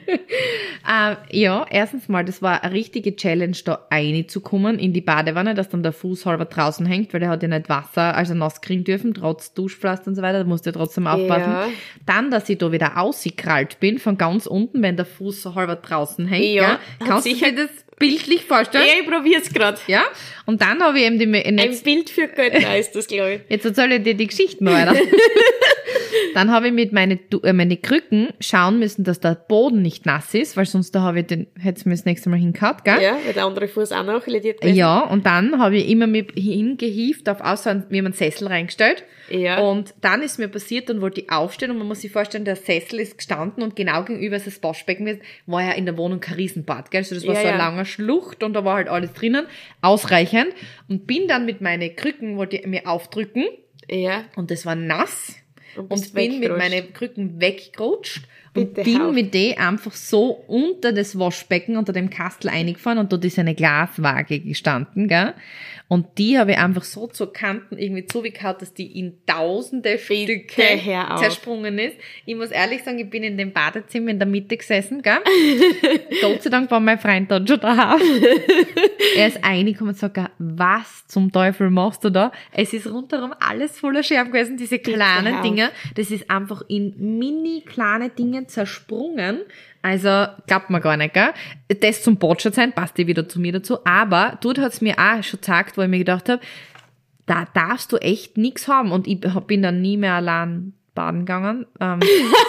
Äh, ja, erstens mal, das war eine richtige Challenge, da reinzukommen in die Badewanne, dass dann der Fuß halber draußen hängt, weil der hat ja nicht Wasser, also nass kriegen dürfen, trotz Duschpflaster und so weiter, da musst du ja trotzdem aufpassen. Ja. Dann, dass ich da wieder ausgekrallt bin, von ganz unten, wenn der Fuß so halber draußen hängt. Ja, Ja, hat kannst du sicher- dir das bildlich vorstellen? Ja, ich probier's grad. Ja, und dann habe ich eben die, Ein jetzt, Bild für Götter ist das, glaube ich. jetzt erzähle ich dir die Geschichten weiter. Dann habe ich mit meine, Du- äh, meine Krücken schauen müssen, dass der Boden nicht nass ist, weil sonst da habe ich den, hätte ich mir das nächste Mal hingehauen, gell? Ja, weil der andere Fuß auch noch lediert gewesen. Ja, und dann habe ich immer mit hingehieft auf außer wie man einen Sessel reingestellt. Ja. Und dann ist mir passiert, dann wollte ich aufstehen und man muss sich vorstellen, der Sessel ist gestanden und genau gegenüber ist das Waschbecken gewesen, war ja in der Wohnung kein Riesenbad, gell? Also das war Ja, so ein ja. langer Schlucht und da war halt alles drinnen, ausreichend. Und bin dann mit meinen Krücken, wollte ich mir aufdrücken Ja. und das war nass. Und Und bist bin mit weggerutscht. meinen Krücken weggerutscht und Bitte bin auf. mit dem einfach so unter das Waschbecken, unter dem Kastel eingefahren und dort ist eine Glaswaage gestanden, gell? Und die habe ich einfach so zur Kanten irgendwie zugehauen, dass die in tausende Stücke hör auf. zersprungen ist. Ich muss ehrlich sagen, ich bin in dem Badezimmer in der Mitte gesessen, gell? Gott sei Dank war mein Freund dort schon daheim. Er ist reingekommen und sagt, was zum Teufel machst du da? Es ist rundherum alles voller Scherben gewesen, diese kleinen auf. Dinge. Das ist einfach in mini kleine Dinge zersprungen. Also, glaubt man gar nicht, gell? Das zum Botschert sein, passt eh wieder zu mir dazu. Aber dort hat's mir auch schon gezeigt, wo ich mir gedacht habe, da darfst du echt nichts haben. Und ich bin dann nie mehr allein baden gegangen. Ähm,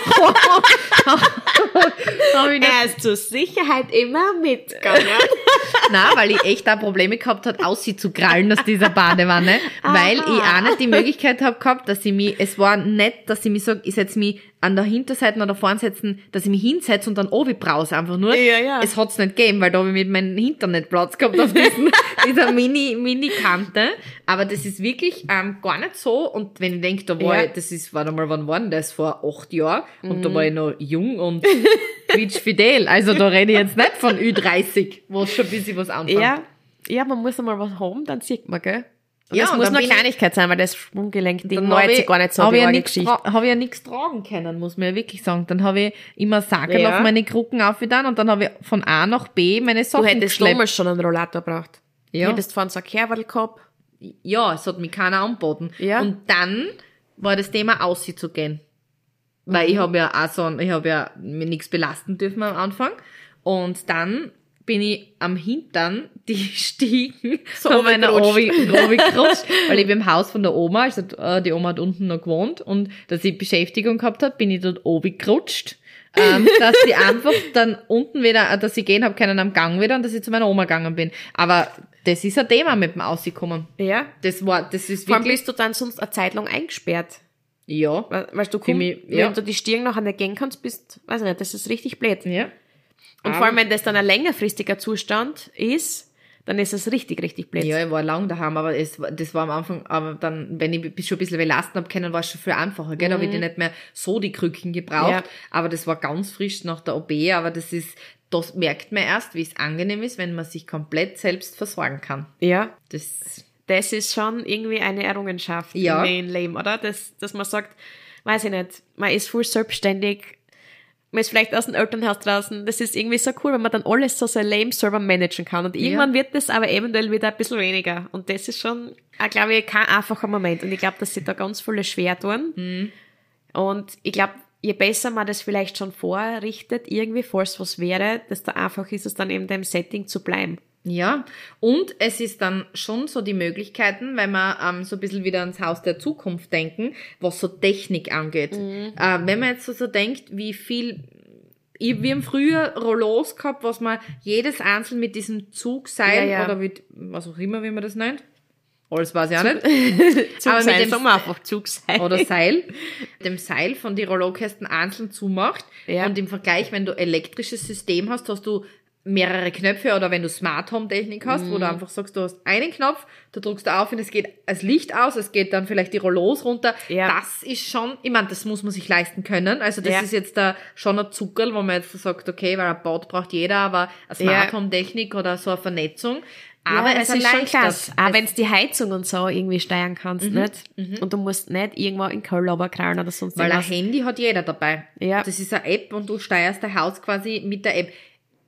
hab ich nicht Er ist zur Sicherheit immer mitgegangen. Nein, weil ich echt da Probleme gehabt habe, aus sie zu krallen aus dieser Badewanne, weil ich auch nicht die Möglichkeit habe gehabt, dass ich mich, es war nicht, dass ich mich sage, ich setze mich an der Hinterseite oder vorn setzen, dass ich mich hinsetze und dann oben brause einfach nur. Ja, ja. Es hat's nicht gegeben, weil da habe ich mit meinem Hintern nicht Platz gehabt auf diesen, dieser Mini, Mini-Kante. Aber das ist wirklich ähm, gar nicht so. Und wenn ich denke, da war Ja. ich, das ist, warte mal, wann war denn das? Vor acht Jahren. Und da war ich noch jung und quietschfidel. Also da rede ich jetzt nicht von Ü dreißig, wo es schon ein bisschen was anfängt. Ja, ja, man muss einmal was haben, dann sieht man, gell? Und Ja, das und muss dann nur bin ich- Kleinigkeit sein, weil das Sprunggelenk-Ding Dann war hab jetzt ich- gar nicht so hab die ich ja arge nix Geschichte. tra- Habe ich ja nichts tragen können, muss man ja wirklich sagen. Dann habe ich immer Sackerl Ja. auf meine Krücken aufgetan und dann habe ich von A nach B meine Du Sachen hättest geschleppt. damals schon einen Rollator gebraucht. Ja. Du hättest vorhin so ein Kerberl gehabt. Ja, es hat mich keiner angeboten. Ja. Und dann war das Thema, auszugehen. Weil ich habe ja auch so, ein- ich habe ja mir nichts belasten dürfen am Anfang. Und dann bin ich am Hintern die Stiegen So von meiner runtergerutscht. Obi gerutscht, weil ich bin im Haus von der Oma, also äh, die Oma hat unten noch gewohnt und dass ich Beschäftigung gehabt habe, bin ich dort oben gerutscht. ähm, dass ich einfach dann unten wieder, dass ich gehen habe können am Gang wieder und dass ich zu meiner Oma gegangen bin. Aber das ist ein Thema mit dem Auskommen. Ja. Das war, das ist Vor allem wirklich, bist du dann sonst eine Zeit lang eingesperrt. ja, Weil, weil du Für komm, mich, wenn ja. du die Stirn noch nicht gehen kannst, bist, weiß ich nicht, das ist richtig blöd. ja. Und vor allem, wenn das dann ein längerfristiger Zustand ist, dann ist es richtig, richtig blöd. Ja, ich war lang daheim, aber es, war- das war am Anfang, aber dann, wenn ich schon ein bisschen belasten habe können, war es schon viel einfacher, gell? Da habe ich nicht mehr so die Krücken gebraucht, Ja. aber das war ganz frisch nach der O P, aber das ist, das merkt man erst, wie es angenehm ist, wenn man sich komplett selbst versorgen kann. Ja. Das, Das ist schon irgendwie eine Errungenschaft Ja. im Leben, oder? Das, dass man sagt, weiß ich nicht, man ist voll selbstständig, man ist vielleicht aus dem Elternhaus draußen. Das ist irgendwie so cool, wenn man dann alles so sein Leben selber managen kann. Und irgendwann wird das aber eventuell wieder ein bisschen weniger. Und das ist schon, auch, glaube ich, kein einfacher Moment. Und ich glaube, dass sich da ganz viele schwer tun. Mhm. Und ich glaube, je besser man das vielleicht schon vorrichtet, irgendwie, falls was wäre, desto einfacher ist es dann eben dem Setting zu bleiben. ja, und es ist dann schon so die Möglichkeiten, wenn wir ähm, so ein bisschen wieder ans Haus der Zukunft denken, was so Technik angeht. Mhm. Äh, wenn man jetzt so, so denkt, wie viel, ich, wir haben früher Rollos gehabt, was man jedes einzeln mit diesem Zugseil Ja, ja. oder mit, was auch immer, wie man das nennt. Alles weiß ich auch nicht. Aber mit Zugseil, dem- sagen wir einfach Zugseil. Oder Seil, dem Seil von die Rollokästen einzeln zumacht. Ja. Und im Vergleich, wenn du elektrisches System hast, hast du mehrere Knöpfe oder wenn du Smart Home Technik hast, wo du Mhm. einfach sagst, du hast einen Knopf, da drückst du auf und es geht das Licht aus, es geht dann vielleicht die Rollos runter. Ja. Das ist schon, ich meine, das muss man sich leisten können. Also das Ja. ist jetzt da schon ein Zuckerl, wo man jetzt sagt, okay, weil ein Bad braucht jeder, aber eine Smart Ja. Home Technik oder so eine Vernetzung. Aber Aber es es ist schon erleichtert. klasse. Auch Es- wenn du die Heizung und so irgendwie steuern kannst, nicht? Und du musst nicht irgendwo in Keller krallen oder sonst Weil ein irgendwas. Handy hat jeder dabei. Ja. Das ist eine App und du steuerst dein Haus quasi mit der App.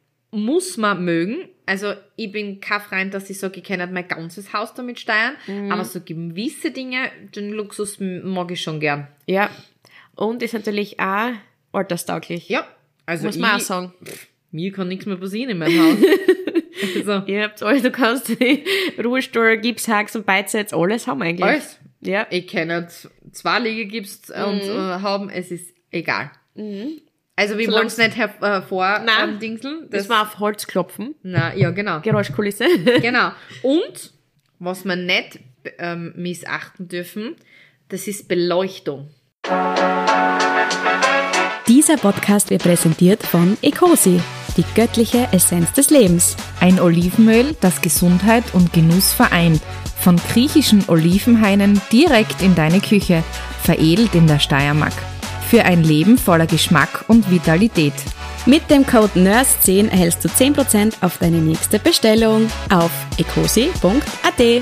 Muss man mögen. Also ich bin kein Freund, dass ich sage, ich kann nicht mein ganzes Haus damit steuern. Mhm. Aber so gewisse Dinge, den Luxus mag ich schon gern. Ja. Und ist natürlich auch alterstauglich. Ja. Also Muss man auch ich, sagen. mir kann nichts mehr passieren in meinem Haus. also, Ihr habt alles, du kannst die Ruhestuhl, Gipshax und Beizsatz, alles haben eigentlich. alles. Ja. Ich kann nicht zwei Liegegipс und äh, haben, es ist egal. Also wir Solange- wollen es nicht her hervor Nein. ähm, dingseln. Das war auf Holz klopfen. na, ja, genau. Geräuschkulisse. Genau. Und was wir nicht ähm, missachten dürfen, das ist Beleuchtung. Dieser Podcast wird präsentiert von Ecosi, die göttliche Essenz des Lebens. Ein Olivenöl, das Gesundheit und Genuss vereint. Von griechischen Olivenhainen direkt in deine Küche, veredelt in der Steiermark. für ein Leben voller Geschmack und Vitalität. Mit dem Code Nurse zehn erhältst du zehn Prozent auf deine nächste Bestellung auf ecosi punkt a t.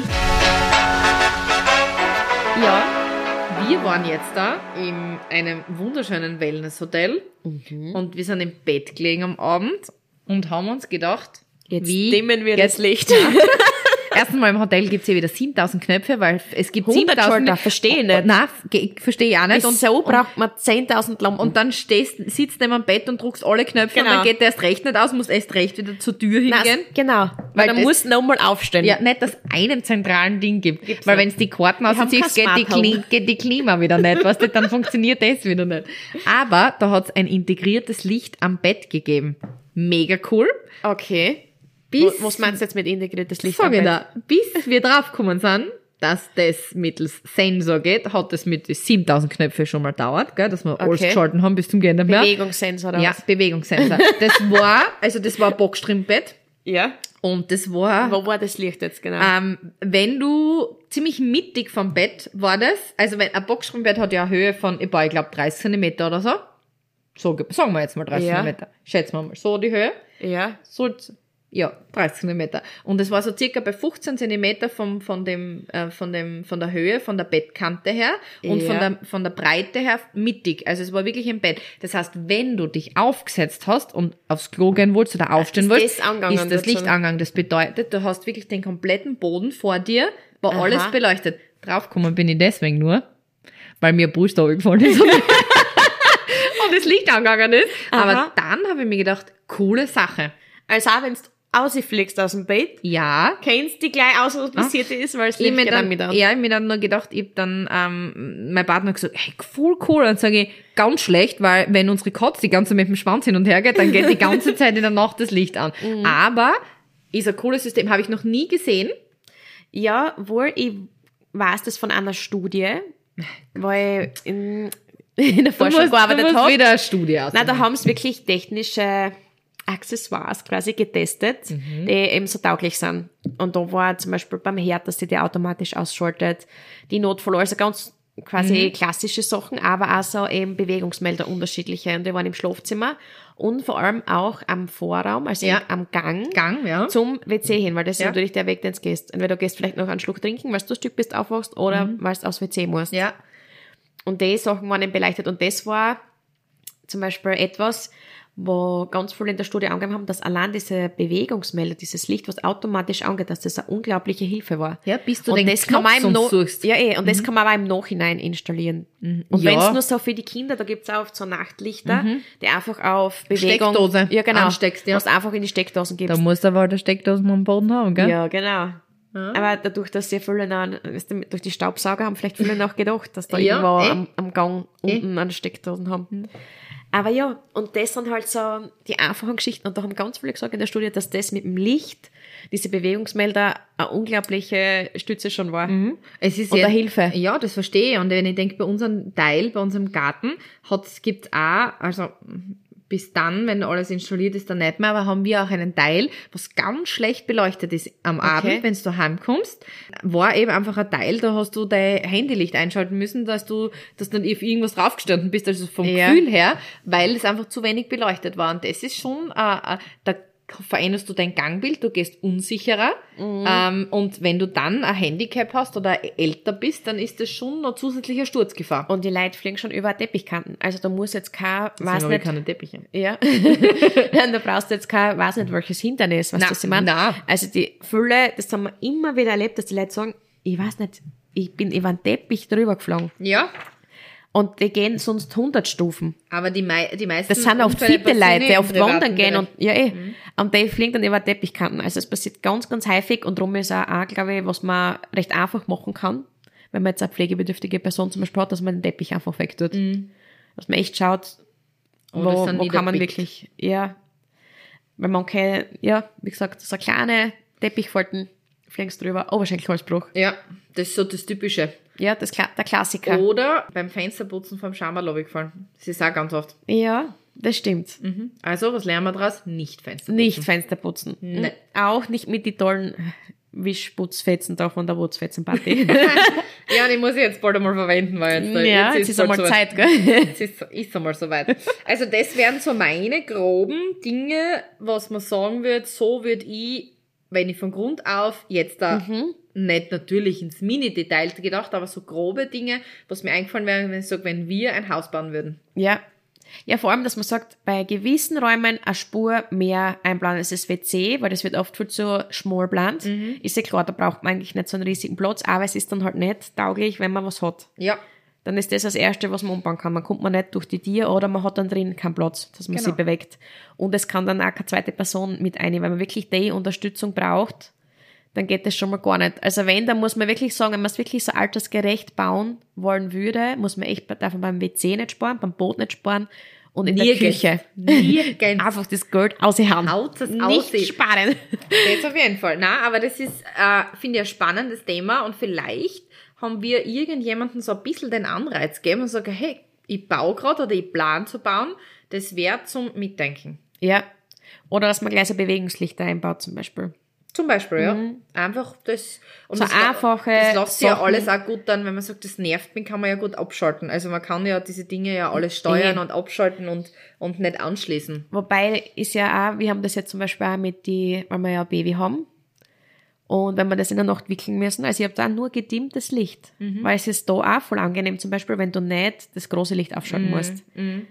Ja, wir waren jetzt da in einem wunderschönen Wellnesshotel Mhm. und wir sind im Bett gelegen am Abend und haben uns gedacht, Jetzt wie dimmen wir jetzt- das Licht. Erstens mal im Hotel gibt's ja wieder siebentausend Knöpfe, weil es gibt hundert siebentausend... Schalter, verstehe ich nicht. Nein, ge- verstehe ich auch nicht. Und so braucht man zehntausend Lampen. Und dann stehst, sitzt neben am Bett und druckst alle Knöpfe Genau. und dann geht der erst recht nicht aus, musst erst recht wieder zur Tür Nein, hingehen. genau. Weil Weil dann das- musst du nochmal aufstehen. Ja, nicht, dass es einen zentralen Ding gibt. Gibt's weil nicht. wenn es die Karten haben ausziehst, geht kein die, Smart Home. Kli- geht die Klima wieder nicht, weißt du, dann funktioniert das wieder nicht. Aber da hat's ein integriertes Licht am Bett gegeben. Mega cool. Okay. Bis, Wo- Was meinst du jetzt mit integriertes Licht? sag am ich Bett? da, bis wir draufgekommen sind, dass das mittels Sensor geht, hat das mit den siebentausend Knöpfe schon mal dauert, gell, dass wir alles Okay. geschalten haben bis zum Gehen nicht mehr. Bewegungssensor oder Ja, was? Bewegungssensor. Das war, also das war ein Boxstrimmbett Ja. und das war, Wo war das Licht jetzt genau? ähm, wenn du ziemlich mittig vom Bett war das, also wenn ein Boxstrimmbett hat ja eine Höhe von, ich glaube dreißig Zentimeter oder so. So, ge- sagen wir jetzt mal dreißig Ja. Zentimeter. Schätzen wir mal so die Höhe. ja. So, ja, dreißig Zentimeter. Und es war so circa bei fünfzehn Zentimeter vom, von dem, äh, von dem, von der Höhe, von der Bettkante her und Ja. von der, von der Breite her mittig. Also es war wirklich im Bett. Das heißt, wenn du dich aufgesetzt hast und aufs Klo gehen wolltest oder aufstehen ist wolltest, das angegangen ist das dort Licht schon? angegangen. Das bedeutet, du hast wirklich den kompletten Boden vor dir, war Aha. alles beleuchtet. Draufgekommen bin ich deswegen nur, weil mir ein Brust da gefallen ist. und das Licht angegangen ist. Aha. Aber dann habe ich mir gedacht, coole Sache. Also auch wenn du rausfliegst aus dem Bett, Ja, kennst du gleich aus, was passiert ist, weil es Ich Licht mir geht dann dann, mit an. ja, ich mir dann nur gedacht, ich hab dann, ähm, mein Partner hat gesagt, hey, voll cool. Und dann sage ich, ganz schlecht, weil wenn unsere Katze die ganze Zeit mit dem Schwanz hin und her geht, dann geht die ganze Zeit in der Nacht das Licht an. Mhm. Aber ist ein cooles System, habe ich noch nie gesehen. Ja, wohl, ich weiß das von einer Studie, weil ich in, in der Forschung gearbeitet du musst habe. wieder eine Studie aus. Nein, da haben sie wirklich technische Accessoires quasi getestet, Mhm. die eben so tauglich sind. Und da war zum Beispiel beim Herd, dass sie die automatisch ausschaltet, die Notfall, also ganz quasi Mhm. klassische Sachen, aber auch so eben Bewegungsmelder unterschiedliche. Und die waren im Schlafzimmer und vor allem auch am Vorraum, also Ja. am Gang, Gang, ja. zum W C hin, weil das Ja. ist natürlich der Weg, den du gehst. Entweder du gehst vielleicht noch einen Schluck trinken, weil du ein Stück bist, aufwachst, oder weil du aufs W C musst. Mhm. Ja. Und die Sachen waren eben beleuchtet. Und das war zum Beispiel etwas, wo ganz viele in der Studie angegeben haben, dass allein diese Bewegungsmelder, dieses Licht, was automatisch angeht, dass das eine unglaubliche Hilfe war. Ja, bis du und den das Knopf kann man im sonst No- suchst. Ja, eh, und das kann man aber im Nachhinein installieren. Und Ja. wenn es nur so für die Kinder, da gibt's auch so Nachtlichter, die einfach auf Bewegung... Steckdose ja, genau, ansteckst, ja. was du einfach in die Steckdosen gibst. Da musst du aber halt eine Steckdose am Boden haben, gell? Ja, genau. Aber dadurch, dass sehr viele noch, weißt du, durch die Staubsauger haben vielleicht viele noch gedacht, dass da Ja, irgendwo eh. am, am Gang unten eine Steckdosen haben. Aber ja, und das sind halt so die einfachen Geschichten. Und da haben ganz viele gesagt in der Studie, dass das mit dem Licht, diese Bewegungsmelder, eine unglaubliche Stütze schon war. Es ist Und ja, eine Hilfe. Ja, das verstehe ich. Und wenn ich denke, bei unserem Teil, bei unserem Garten, hat's, gibt's auch, also bis dann, wenn alles installiert ist, dann nicht mehr, aber haben wir auch einen Teil, was ganz schlecht beleuchtet ist am Abend, wenn du heimkommst, war eben einfach ein Teil, da hast du dein Handylicht einschalten müssen, dass du, dass du dann auf irgendwas draufgestanden bist, also vom Ja. Gefühl her, weil es einfach zu wenig beleuchtet war. Und das ist schon, äh, äh, da veränderst du dein Gangbild, du gehst unsicherer. Ähm, und wenn du dann ein Handicap hast oder älter bist, dann ist das schon noch zusätzliche Sturzgefahr. Und die Leute fliegen schon über Teppichkanten. Also da muss jetzt kein, weiß Deswegen habe ich nicht, keine Teppiche. ja. Nein, da brauchst du jetzt kein, weiß nicht, welches Hindernis, weißt Na, du, was ich meine? na. Also die Fülle, das haben wir immer wieder erlebt, dass die Leute sagen, ich weiß nicht, ich bin über einen Teppich drüber geflogen. Ja, Und die gehen sonst hundert Stufen. aber die, mei die meisten Das sind oft Unfälle fitte passieren Leute, die im oft privaten wandern gehen Bereich. und, ja eh. Und die fliegen dann über Teppichkanten. Also es passiert ganz, ganz häufig und darum ist auch, auch, glaube ich, was man recht einfach machen kann, wenn man jetzt eine pflegebedürftige Person zum Beispiel hat, dass man den Teppich einfach wegtut. Dass man echt schaut, Oh, das wo, sind wo kann man niederpickt. wirklich, ja, weil manche, ja, wie gesagt, so kleine Teppichfalten fliegst drüber, Oberschenkelhalsbruch. Ja, das ist so das Typische. Ja, das Kla- der Klassiker. Oder beim Fensterputzen vom Schammerl gefallen. Das ist auch ganz oft. Ja, das stimmt. Also, was lernen wir daraus? Nicht Fenster. Nicht Fenster putzen. Nee. Auch nicht mit die tollen, Wischputzfetzen da von der Wurzfetzenparty. Ja, und ich muss sie jetzt bald einmal verwenden, weil jetzt, Ja, jetzt jetzt ist bald einmal so Zeit, gell? Jetzt ist, ist einmal soweit. Also das wären so meine groben Dinge, was man sagen würde, so würde ich, wenn ich von Grund auf jetzt da Mhm. nicht natürlich ins Mini-Detail gedacht, aber so grobe Dinge, was mir eingefallen wäre, wenn ich sage, wenn wir ein Haus bauen würden. Ja. Ja, vor allem, dass man sagt, bei gewissen Räumen eine Spur mehr einplanen als das W C, weil das wird oft viel zu schmal geplant. Mhm. Ist ja klar, da braucht man eigentlich nicht so einen riesigen Platz, aber es ist dann halt nicht tauglich, wenn man was hat. Ja, Dann ist das das Erste, was man umbauen kann. Man kommt man nicht durch die Tür oder man hat dann drin keinen Platz, dass man Genau. sich bewegt. Und es kann dann auch keine zweite Person mit einnehmen, weil man wirklich die Unterstützung braucht, dann geht das schon mal gar nicht. Also wenn, dann muss man wirklich sagen, wenn man es wirklich so altersgerecht bauen wollen würde, muss man echt, darf man beim W C nicht sparen, beim Boot nicht sparen und in Nirgends. der Küche. Nirgends. Einfach das Geld aushauen. Haut es Nicht aus. sparen. Das auf jeden Fall. Nein, aber das ist, äh, finde ich, ein spannendes Thema und vielleicht haben wir irgendjemanden so ein bisschen den Anreiz gegeben und sagen, hey, ich baue gerade oder ich plane zu bauen, das wäre zum Mitdenken. Ja. Oder dass man gleich so Bewegungslichter einbaut zum Beispiel. Zum Beispiel, ja. Einfach das. Und So das, einfache Das lässt sich ja Sachen. alles auch gut dann, wenn man sagt, das nervt mich, kann man ja gut abschalten. Also man kann ja diese Dinge ja alles steuern Eben. und abschalten und, und nicht anschließen. Wobei ist ja auch, wir haben das jetzt zum Beispiel auch mit die, weil wir ja ein Baby haben. Und wenn wir das in der Nacht wickeln müssen, also ich habe da nur gedimmtes Licht. Weil es ist da auch voll angenehm, zum Beispiel, wenn du nicht das große Licht aufschalten musst.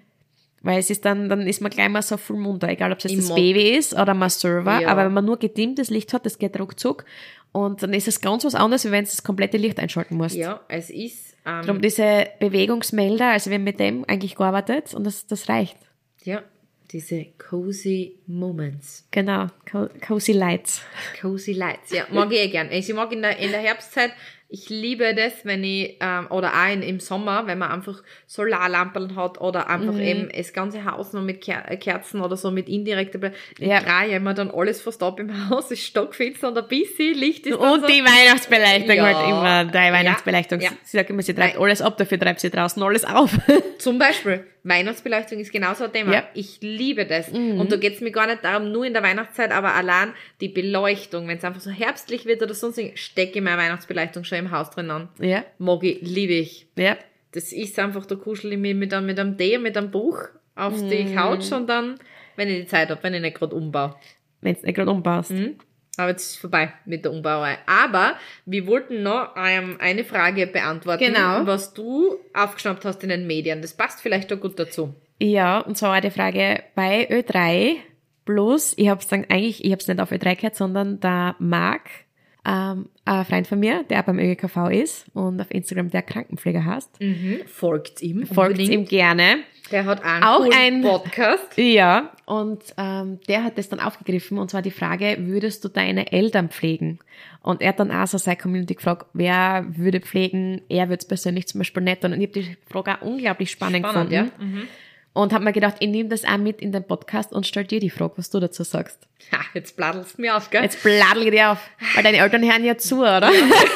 Weil es ist dann, dann ist man gleich mal so voll munter, egal ob es jetzt Ich das mag- Baby ist oder mein Server, Ja. aber wenn man nur gedimmtes Licht hat, das geht ruckzuck. Und dann ist es ganz was anderes, wie wenn du das komplette Licht einschalten musst. Ja, es ist, ähm, Darum diese Bewegungsmelder, also wir haben mit dem eigentlich gearbeitet und das, das reicht. ja, diese cozy Moments. Genau, Co- Cozy Lights. Cozy Lights, ja, mag ich eh gern. Also ich mag in der, in der Herbstzeit, ich liebe das, wenn ich, ähm, oder auch in, im Sommer, wenn man einfach Solarlampen hat oder einfach Mhm. eben das ganze Haus noch mit Ker Kerzen oder so mit indirekter, Be- ich Ja. drehe immer dann alles fast ab im Haus, ist stockfinster und ein bisschen Licht ist dann Und so. die Weihnachtsbeleuchtung Ja. halt immer, die Weihnachtsbeleuchtung. Ja. Sie sagt immer, sie treibt Nein. alles ab, dafür treibt sie draußen alles auf. Zum Beispiel, Weihnachtsbeleuchtung ist genauso ein Thema. Ja. Ich liebe das. Und da geht's mir gar nicht darum, nur in der Weihnachtszeit, aber allein die Beleuchtung, wenn es einfach so herbstlich wird oder sonst, stecke ich meine Weihnachtsbeleuchtung schon im Haus drin an. Ja, Mag ich, liebe ich. ja. Das ist einfach, da kuschel ich mich mit einem, mit einem Tee, mit einem Buch auf die Couch und dann, wenn ich die Zeit habe, wenn ich nicht gerade umbaue. Wenn du nicht gerade umbaust. Aber jetzt ist es vorbei mit der Umbauerei. Aber wir wollten noch ähm, eine Frage beantworten, Genau. was du aufgeschnappt hast in den Medien. Das passt vielleicht auch gut dazu. Ja, und zwar die Frage bei Ö drei plus, ich hab's dann eigentlich, ich hab's nicht auf Ö drei gehört, sondern der Marc, ähm, ein Freund von mir, der auch beim Ö G K V ist und auf Instagram der Krankenpfleger heißt. Folgt ihm. Folgt unbedingt. ihm gerne. Der hat einen Auch coolen ein- Podcast. Ja, und ähm, der hat das dann aufgegriffen, und zwar die Frage, würdest du deine Eltern pflegen? Und er hat dann auch so seine Community gefragt, wer würde pflegen, er würde es persönlich zum Beispiel nicht tun. Und ich habe die Frage auch unglaublich spannend, Spannend, gefunden. ja. Mhm. Und habe mir gedacht, ich nehme das auch mit in den Podcast und stell dir die Frage, was du dazu sagst. Ha, jetzt bladdelst du mir auf, gell? Jetzt bladel ich dir auf, weil deine Eltern hören ja zu, oder?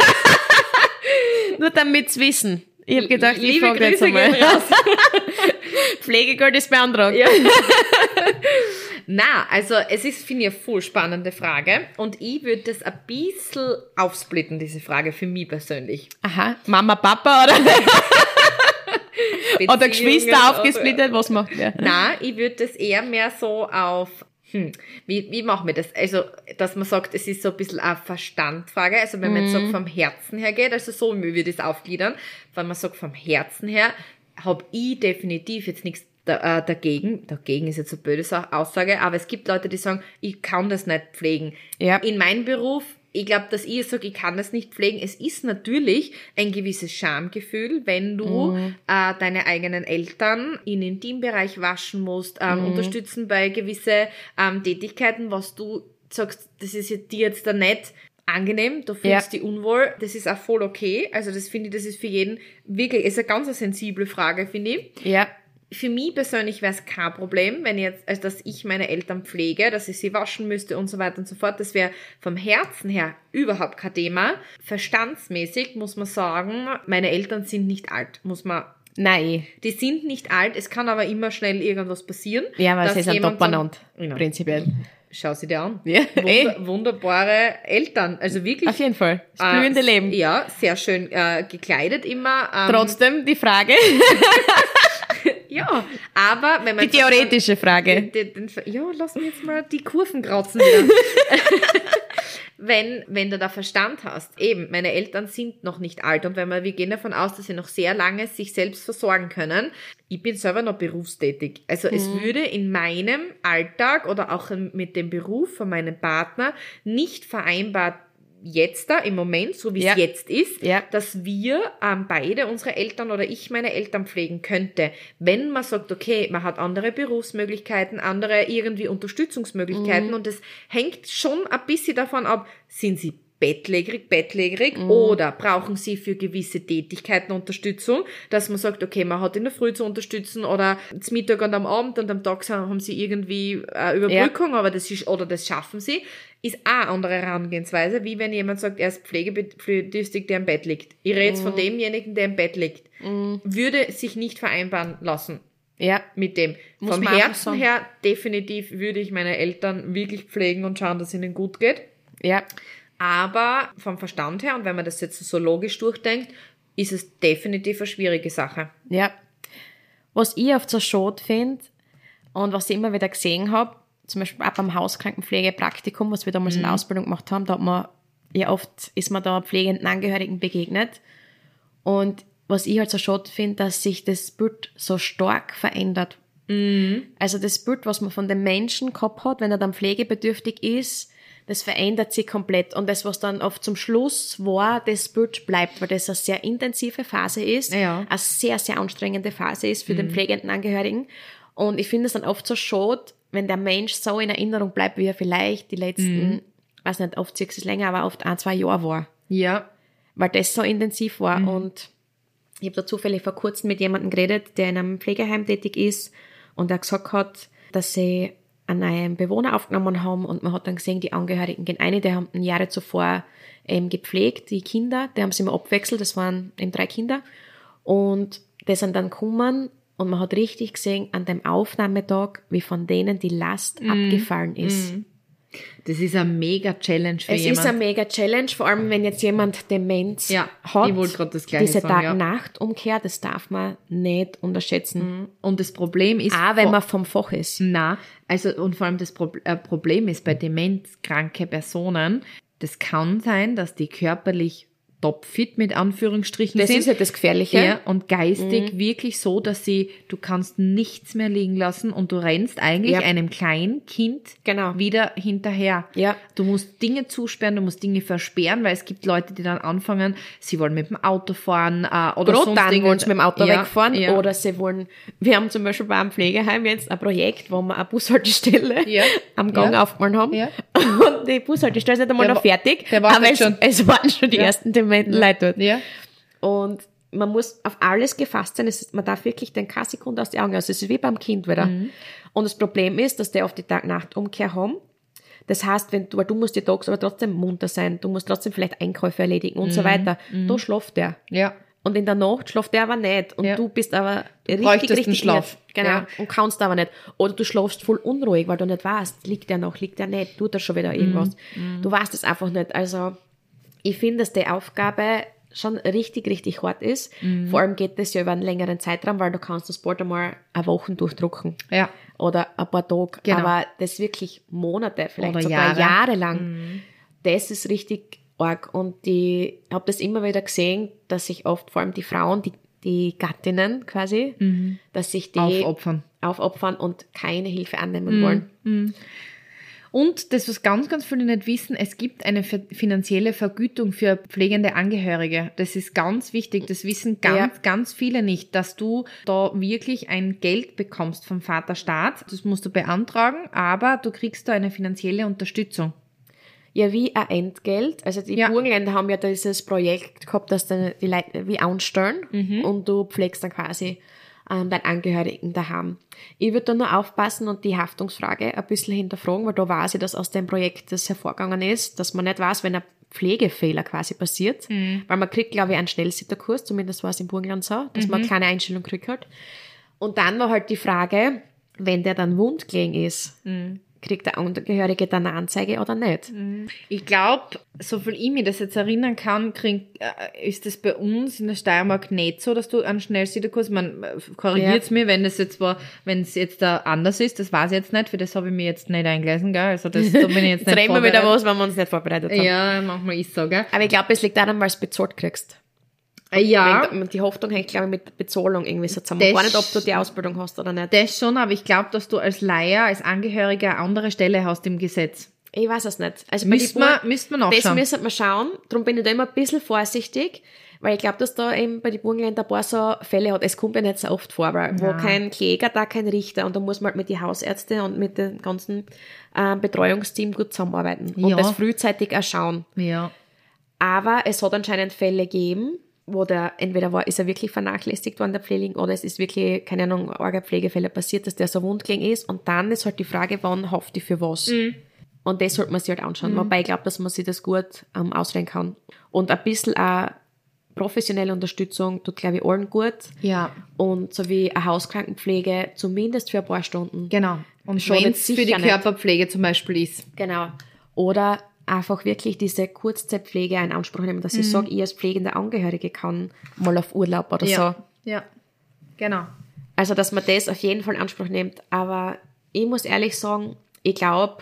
Nur damit sie wissen. Ich habe gedacht, ich Liebe frage jetzt Grüße einmal. gehen raus. Pflegegeld ist beantragt. Ja. Na, also es ist, finde ich, eine voll spannende Frage und ich würde das ein bisschen aufsplitten, diese Frage, für mich persönlich. Aha, Mama, Papa, oder? Oder Beziehungen, Geschwister aufgesplittet, was macht der? Nein, ich würde das eher mehr so auf, hm, wie, wie machen wir das? Also, dass man sagt, es ist so ein bisschen eine Verstandfrage, also wenn man jetzt sagt, vom Herzen her geht, also so wie wir das aufgliedern, wenn man sagt, vom Herzen her, habe ich definitiv jetzt nichts da, äh, dagegen, dagegen ist jetzt eine blöde Sa- Aussage, aber es gibt Leute, die sagen, ich kann das nicht pflegen. Ja. In meinem Beruf, ich glaube, dass ich sage, ich kann das nicht pflegen. Es ist natürlich ein gewisses Schamgefühl, wenn du äh, deine eigenen Eltern in den Intimbereich waschen musst, ähm, unterstützen bei gewisse ähm, Tätigkeiten, was du sagst, das ist dir jetzt da nicht angenehm, du fühlst Ja. dich unwohl, das ist auch voll okay. Also das finde ich, das ist für jeden wirklich, ist eine ganz eine sensible Frage, finde ich. Ja, Für mich persönlich wäre es kein Problem, wenn jetzt, also dass ich meine Eltern pflege, dass ich sie waschen müsste und so weiter und so fort. Das wäre vom Herzen her überhaupt kein Thema. Verstandsmäßig muss man sagen, meine Eltern sind nicht alt, muss man. nein. Die sind nicht alt, es kann aber immer schnell irgendwas passieren. Ja, weil dass sie sind jemand top benannt, dann- Genau. prinzipiell. schau sie dir an. Ja, Wunder, wunderbare Eltern. Also wirklich. Auf jeden Fall. Das blühende äh, Leben. Ja, sehr schön äh, gekleidet immer. Ähm, Trotzdem die Frage, Ja, aber wenn man... die theoretische Frage. Den, den, den, ja, lass mich jetzt mal die Kurven kratzen wieder. wenn, wenn du da Verstand hast, eben, meine Eltern sind noch nicht alt und wenn wir, wir gehen davon aus, dass sie noch sehr lange sich selbst versorgen können. Ich bin selber noch berufstätig. Also mhm. es würde in meinem Alltag oder auch mit dem Beruf von meinem Partner nicht vereinbart jetzt da, im Moment, so wie es ja. jetzt ist, ja. dass wir ähm, beide unsere Eltern oder ich meine Eltern pflegen könnte. Wenn man sagt, okay, man hat andere Berufsmöglichkeiten, andere irgendwie Unterstützungsmöglichkeiten mhm. und es hängt schon ein bisschen davon ab, sind sie bettlägerig, bettlägerig mhm. oder brauchen sie für gewisse Tätigkeiten Unterstützung, dass man sagt, okay, man hat in der Früh zu unterstützen oder zum Mittag und am Abend und am Tag haben sie irgendwie eine Überbrückung, ja. aber das ist, oder das schaffen sie, ist auch eine andere Herangehensweise, wie wenn jemand sagt, er ist pflegebedürftig, der im Bett liegt. Ich rede jetzt mhm. von demjenigen, der im Bett liegt. Mhm. Würde sich nicht vereinbaren lassen. Ja. Mit dem. Muss Vom Herzen her definitiv würde ich meine Eltern wirklich pflegen und schauen, dass es ihnen gut geht. Ja. Aber vom Verstand her, und wenn man das jetzt so logisch durchdenkt, ist es definitiv eine schwierige Sache. Ja. Was ich oft so schade finde und was ich immer wieder gesehen habe, zum Beispiel auch beim Hauskrankenpflegepraktikum, was wir damals mhm. in der Ausbildung gemacht haben, da hat man ja oft, ist man da pflegenden Angehörigen begegnet. Und was ich halt so schade finde, dass sich das Bild so stark verändert. Mhm. Also das Bild, was man von dem Menschen gehabt hat, wenn er dann pflegebedürftig ist, das verändert sich komplett. Und das, was dann oft zum Schluss war, das Bild bleibt, weil das eine sehr intensive Phase ist, ja. eine sehr, sehr anstrengende Phase ist für mhm. den pflegenden Angehörigen. Und ich finde es dann oft so schade, wenn der Mensch so in Erinnerung bleibt, wie er vielleicht die letzten, mhm. weiß nicht, oft sechs ist länger, aber oft ein, zwei Jahre war. Ja. Weil das so intensiv war. Mhm. Und ich habe da zufällig vor kurzem mit jemandem geredet, der in einem Pflegeheim tätig ist und der gesagt hat, dass sie einen neuen Bewohner aufgenommen haben und man hat dann gesehen, die Angehörigen gehen eine, die haben Jahre zuvor ähm, gepflegt, die Kinder, die haben sie immer abwechselt, das waren eben drei Kinder und die sind dann gekommen und man hat richtig gesehen an dem Aufnahmetag, wie von denen die Last mm. abgefallen ist. Mm. Das ist eine mega Challenge für es jemand. Es ist eine mega Challenge, vor allem wenn jetzt jemand Demenz ja, hat. Ich wollte gerade das Gleiche diese sagen. Diese Tag-Nacht-Umkehr, das darf man nicht unterschätzen. Und das Problem ist... Auch wenn man vom Fach ist. Nein, also und vor allem das Pro- äh, Problem ist bei demenzkranke Personen, das kann sein, dass die körperlich topfit mit Anführungsstrichen das sind. Das ist ja das Gefährliche. Ja, und geistig mhm. wirklich so, dass sie, du kannst nichts mehr liegen lassen und du rennst eigentlich ja. einem kleinen Kind genau. wieder hinterher. Ja. Du musst Dinge zusperren, du musst Dinge versperren, weil es gibt Leute, die dann anfangen, sie wollen mit dem Auto fahren äh, oder Gerade sonst dann Dinge. wollen sie mit dem Auto ja, wegfahren ja. oder sie wollen, wir haben zum Beispiel beim Pflegeheim jetzt ein Projekt, wo wir eine Bushaltestelle ja. am Gang ja. aufgemacht haben ja. und die Bushaltestelle ist nicht einmal der noch fertig, der war aber es, schon. es waren schon die ja. ersten dementen Leute dort. Ja. Und man muss auf alles gefasst sein. Es ist, man darf wirklich den keine Sekunde aus den Augen aus. Es ist wie beim Kind wieder. Mhm. Und das Problem ist, dass die auf die Tag-Nacht-Umkehr haben. Das heißt, wenn du, weil du musst die Tags aber trotzdem munter sein. Du musst trotzdem vielleicht Einkäufe erledigen und mhm. so weiter. Mhm. Da schläft der. Ja. Und in der Nacht schläft der aber nicht. Und ja. du bist aber du richtig, richtig Schlaf. Nicht. Genau. Ja. Und kannst aber nicht. Oder du schläfst voll unruhig, weil du nicht weißt, liegt der noch, liegt der nicht, tut er schon wieder irgendwas. Mhm. Du weißt es einfach nicht. Also, ich finde, dass die Aufgabe schon richtig, richtig hart ist. Mhm. Vor allem geht das ja über einen längeren Zeitraum, weil du kannst das Board einmal eine Woche durchdrucken. Ja. Oder ein paar Tage. Genau. Aber das wirklich Monate, vielleicht Oder sogar Jahre. Jahre lang. Mhm. Das ist richtig arg. Und ich habe das immer wieder gesehen, dass sich oft, vor allem die Frauen, die, die Gattinnen quasi, mhm. dass sich die aufopfern. aufopfern und keine Hilfe annehmen mhm. wollen. Mhm. Und das, was ganz, ganz viele nicht wissen, es gibt eine finanzielle Vergütung für pflegende Angehörige. Das ist ganz wichtig. Das wissen ganz, ja. ganz viele nicht, dass du da wirklich ein Geld bekommst vom Vaterstaat. Das musst du beantragen, aber du kriegst da eine finanzielle Unterstützung. Ja, wie ein Entgelt. Also die ja. Burgenländer haben ja dieses Projekt gehabt, dass dann die Leute wie anstellen mhm. und du pflegst dann quasi ähm, deinen Angehörigen daheim. Ich würde da nur aufpassen und die Haftungsfrage ein bisschen hinterfragen, weil da weiß ich, dass aus dem Projekt das hervorgegangen ist, dass man nicht weiß, wenn ein Pflegefehler quasi passiert, mhm. weil man kriegt, glaube ich, einen Schnellsitterkurs, zumindest war es im Burgenland so, dass mhm. man eine kleine Einstellung kriegt halt. Und dann war halt die Frage, wenn der dann wund gelegen ist, mhm. kriegt der Angehörige dann eine Anzeige oder nicht? Ich glaube, so viel ich mich das jetzt erinnern kann, krieg, äh, ist das bei uns in der Steiermark nicht so, dass du einen Schnellsiederkurs, man korrigiert es mir, wenn es jetzt war, wenn es jetzt da anders ist, das weiß ich jetzt nicht, für das habe ich mir jetzt nicht eingelesen, gell? Also das da bin ich jetzt Jetzt nicht reden wir wieder was, wenn wir uns nicht vorbereitet haben. Ja, manchmal ist so, gell? Aber ich glaube, es liegt daran, weil du es bezahlt kriegst. Ja, Wenn, die Hoffnung hängt, glaube ich, mit Bezahlung irgendwie so zusammen. Das- Gar nicht, ob du die Ausbildung hast oder nicht. das schon, aber ich glaube, dass du als Laie, als Angehöriger eine andere Stelle hast im Gesetz. Ich weiß es nicht. Also bei Müssten die wir, Bur- müssten wir Das nachschauen. müssen wir schauen. Darum bin ich da immer ein bisschen vorsichtig, weil ich glaube, dass da eben bei den Burgenländern ein paar so Fälle hat. Es kommt ja nicht so oft vor, weil wo kein Kläger, da kein Richter. Und da muss man halt mit den Hausärzten und mit dem ganzen äh, Betreuungsteam gut zusammenarbeiten. Und Ja. das frühzeitig auch schauen. Ja. Aber es hat anscheinend Fälle gegeben, wo der, entweder war, ist er wirklich vernachlässigt worden, der Pflegling, oder es ist wirklich, keine Ahnung, arge Pflegefälle passiert, dass der so wund gelegen ist. Und dann ist halt die Frage, wann haftet die für was? Und das sollte man sich halt anschauen. Wobei ich glaube, dass man sich das gut ähm, ausreden kann. Und ein bisschen auch professionelle Unterstützung tut, glaube ich, allen gut. Ja, Und so wie eine Hauskrankenpflege, zumindest für ein paar Stunden. genau. Und Schadet wenn es für die sicher nicht. Körperpflege zum Beispiel ist. Genau. Oder einfach wirklich diese Kurzzeitpflege in Anspruch nehmen, dass ich sage, ich als pflegende Angehörige kann mal auf Urlaub oder so. Ja, ja, genau. Also, dass man das auf jeden Fall in Anspruch nimmt. Aber ich muss ehrlich sagen, ich glaube,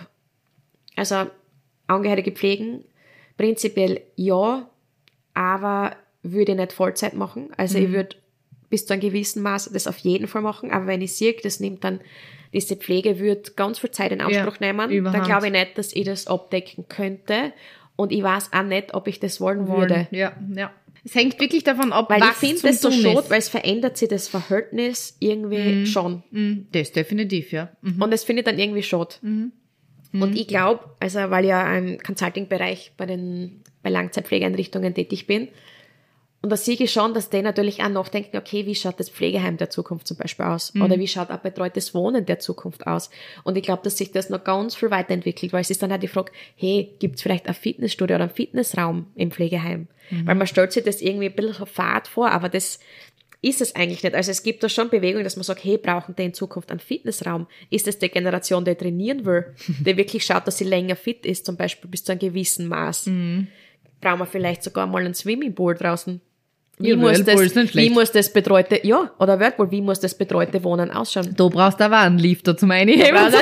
also Angehörige pflegen, prinzipiell ja, aber würde ich nicht Vollzeit machen. Also ich würde bis zu einem gewissen Maß das auf jeden Fall machen. Aber wenn ich sehe, das nimmt dann, diese Pflege wird ganz viel Zeit in Anspruch Ja, nehmen, dann überhand. glaube ich nicht, dass ich das abdecken könnte. Und ich weiß auch nicht, ob ich das wollen würde. Ja, ja. Es hängt wirklich davon ab, Weil ich was finde zum das so Tun schade, ist. weil es verändert sich das Verhältnis irgendwie schon. Mhm, das definitiv, ja. Mhm. Und das finde ich dann irgendwie schade. Und ich glaube, also weil ich ja im Consulting-Bereich bei den bei Langzeitpflegeeinrichtungen tätig bin, und da sehe ich schon, dass die natürlich auch nachdenken, okay, wie schaut das Pflegeheim der Zukunft zum Beispiel aus? Oder wie schaut auch betreutes Wohnen der Zukunft aus? Und ich glaube, dass sich das noch ganz viel weiterentwickelt, weil es ist dann auch die Frage, hey, gibt es vielleicht ein Fitnessstudio oder einen Fitnessraum im Pflegeheim? Weil man stellt sich das irgendwie ein bisschen so fad vor, aber das ist es eigentlich nicht. Also es gibt da schon Bewegung, dass man sagt, hey, brauchen die in Zukunft einen Fitnessraum? Ist das die Generation, die trainieren will, die wirklich schaut, dass sie länger fit ist, zum Beispiel bis zu einem gewissen Maß? Brauchen wir vielleicht sogar mal einen Swimmingpool draußen? Wie, Ja, muss Whirlpool das, ist nicht wie schlecht. muss das betreute, ja, oder Whirlpool, wie muss das betreute Wohnen ausschauen? Da brauchst du aber einen Lifter zum Einheben. Das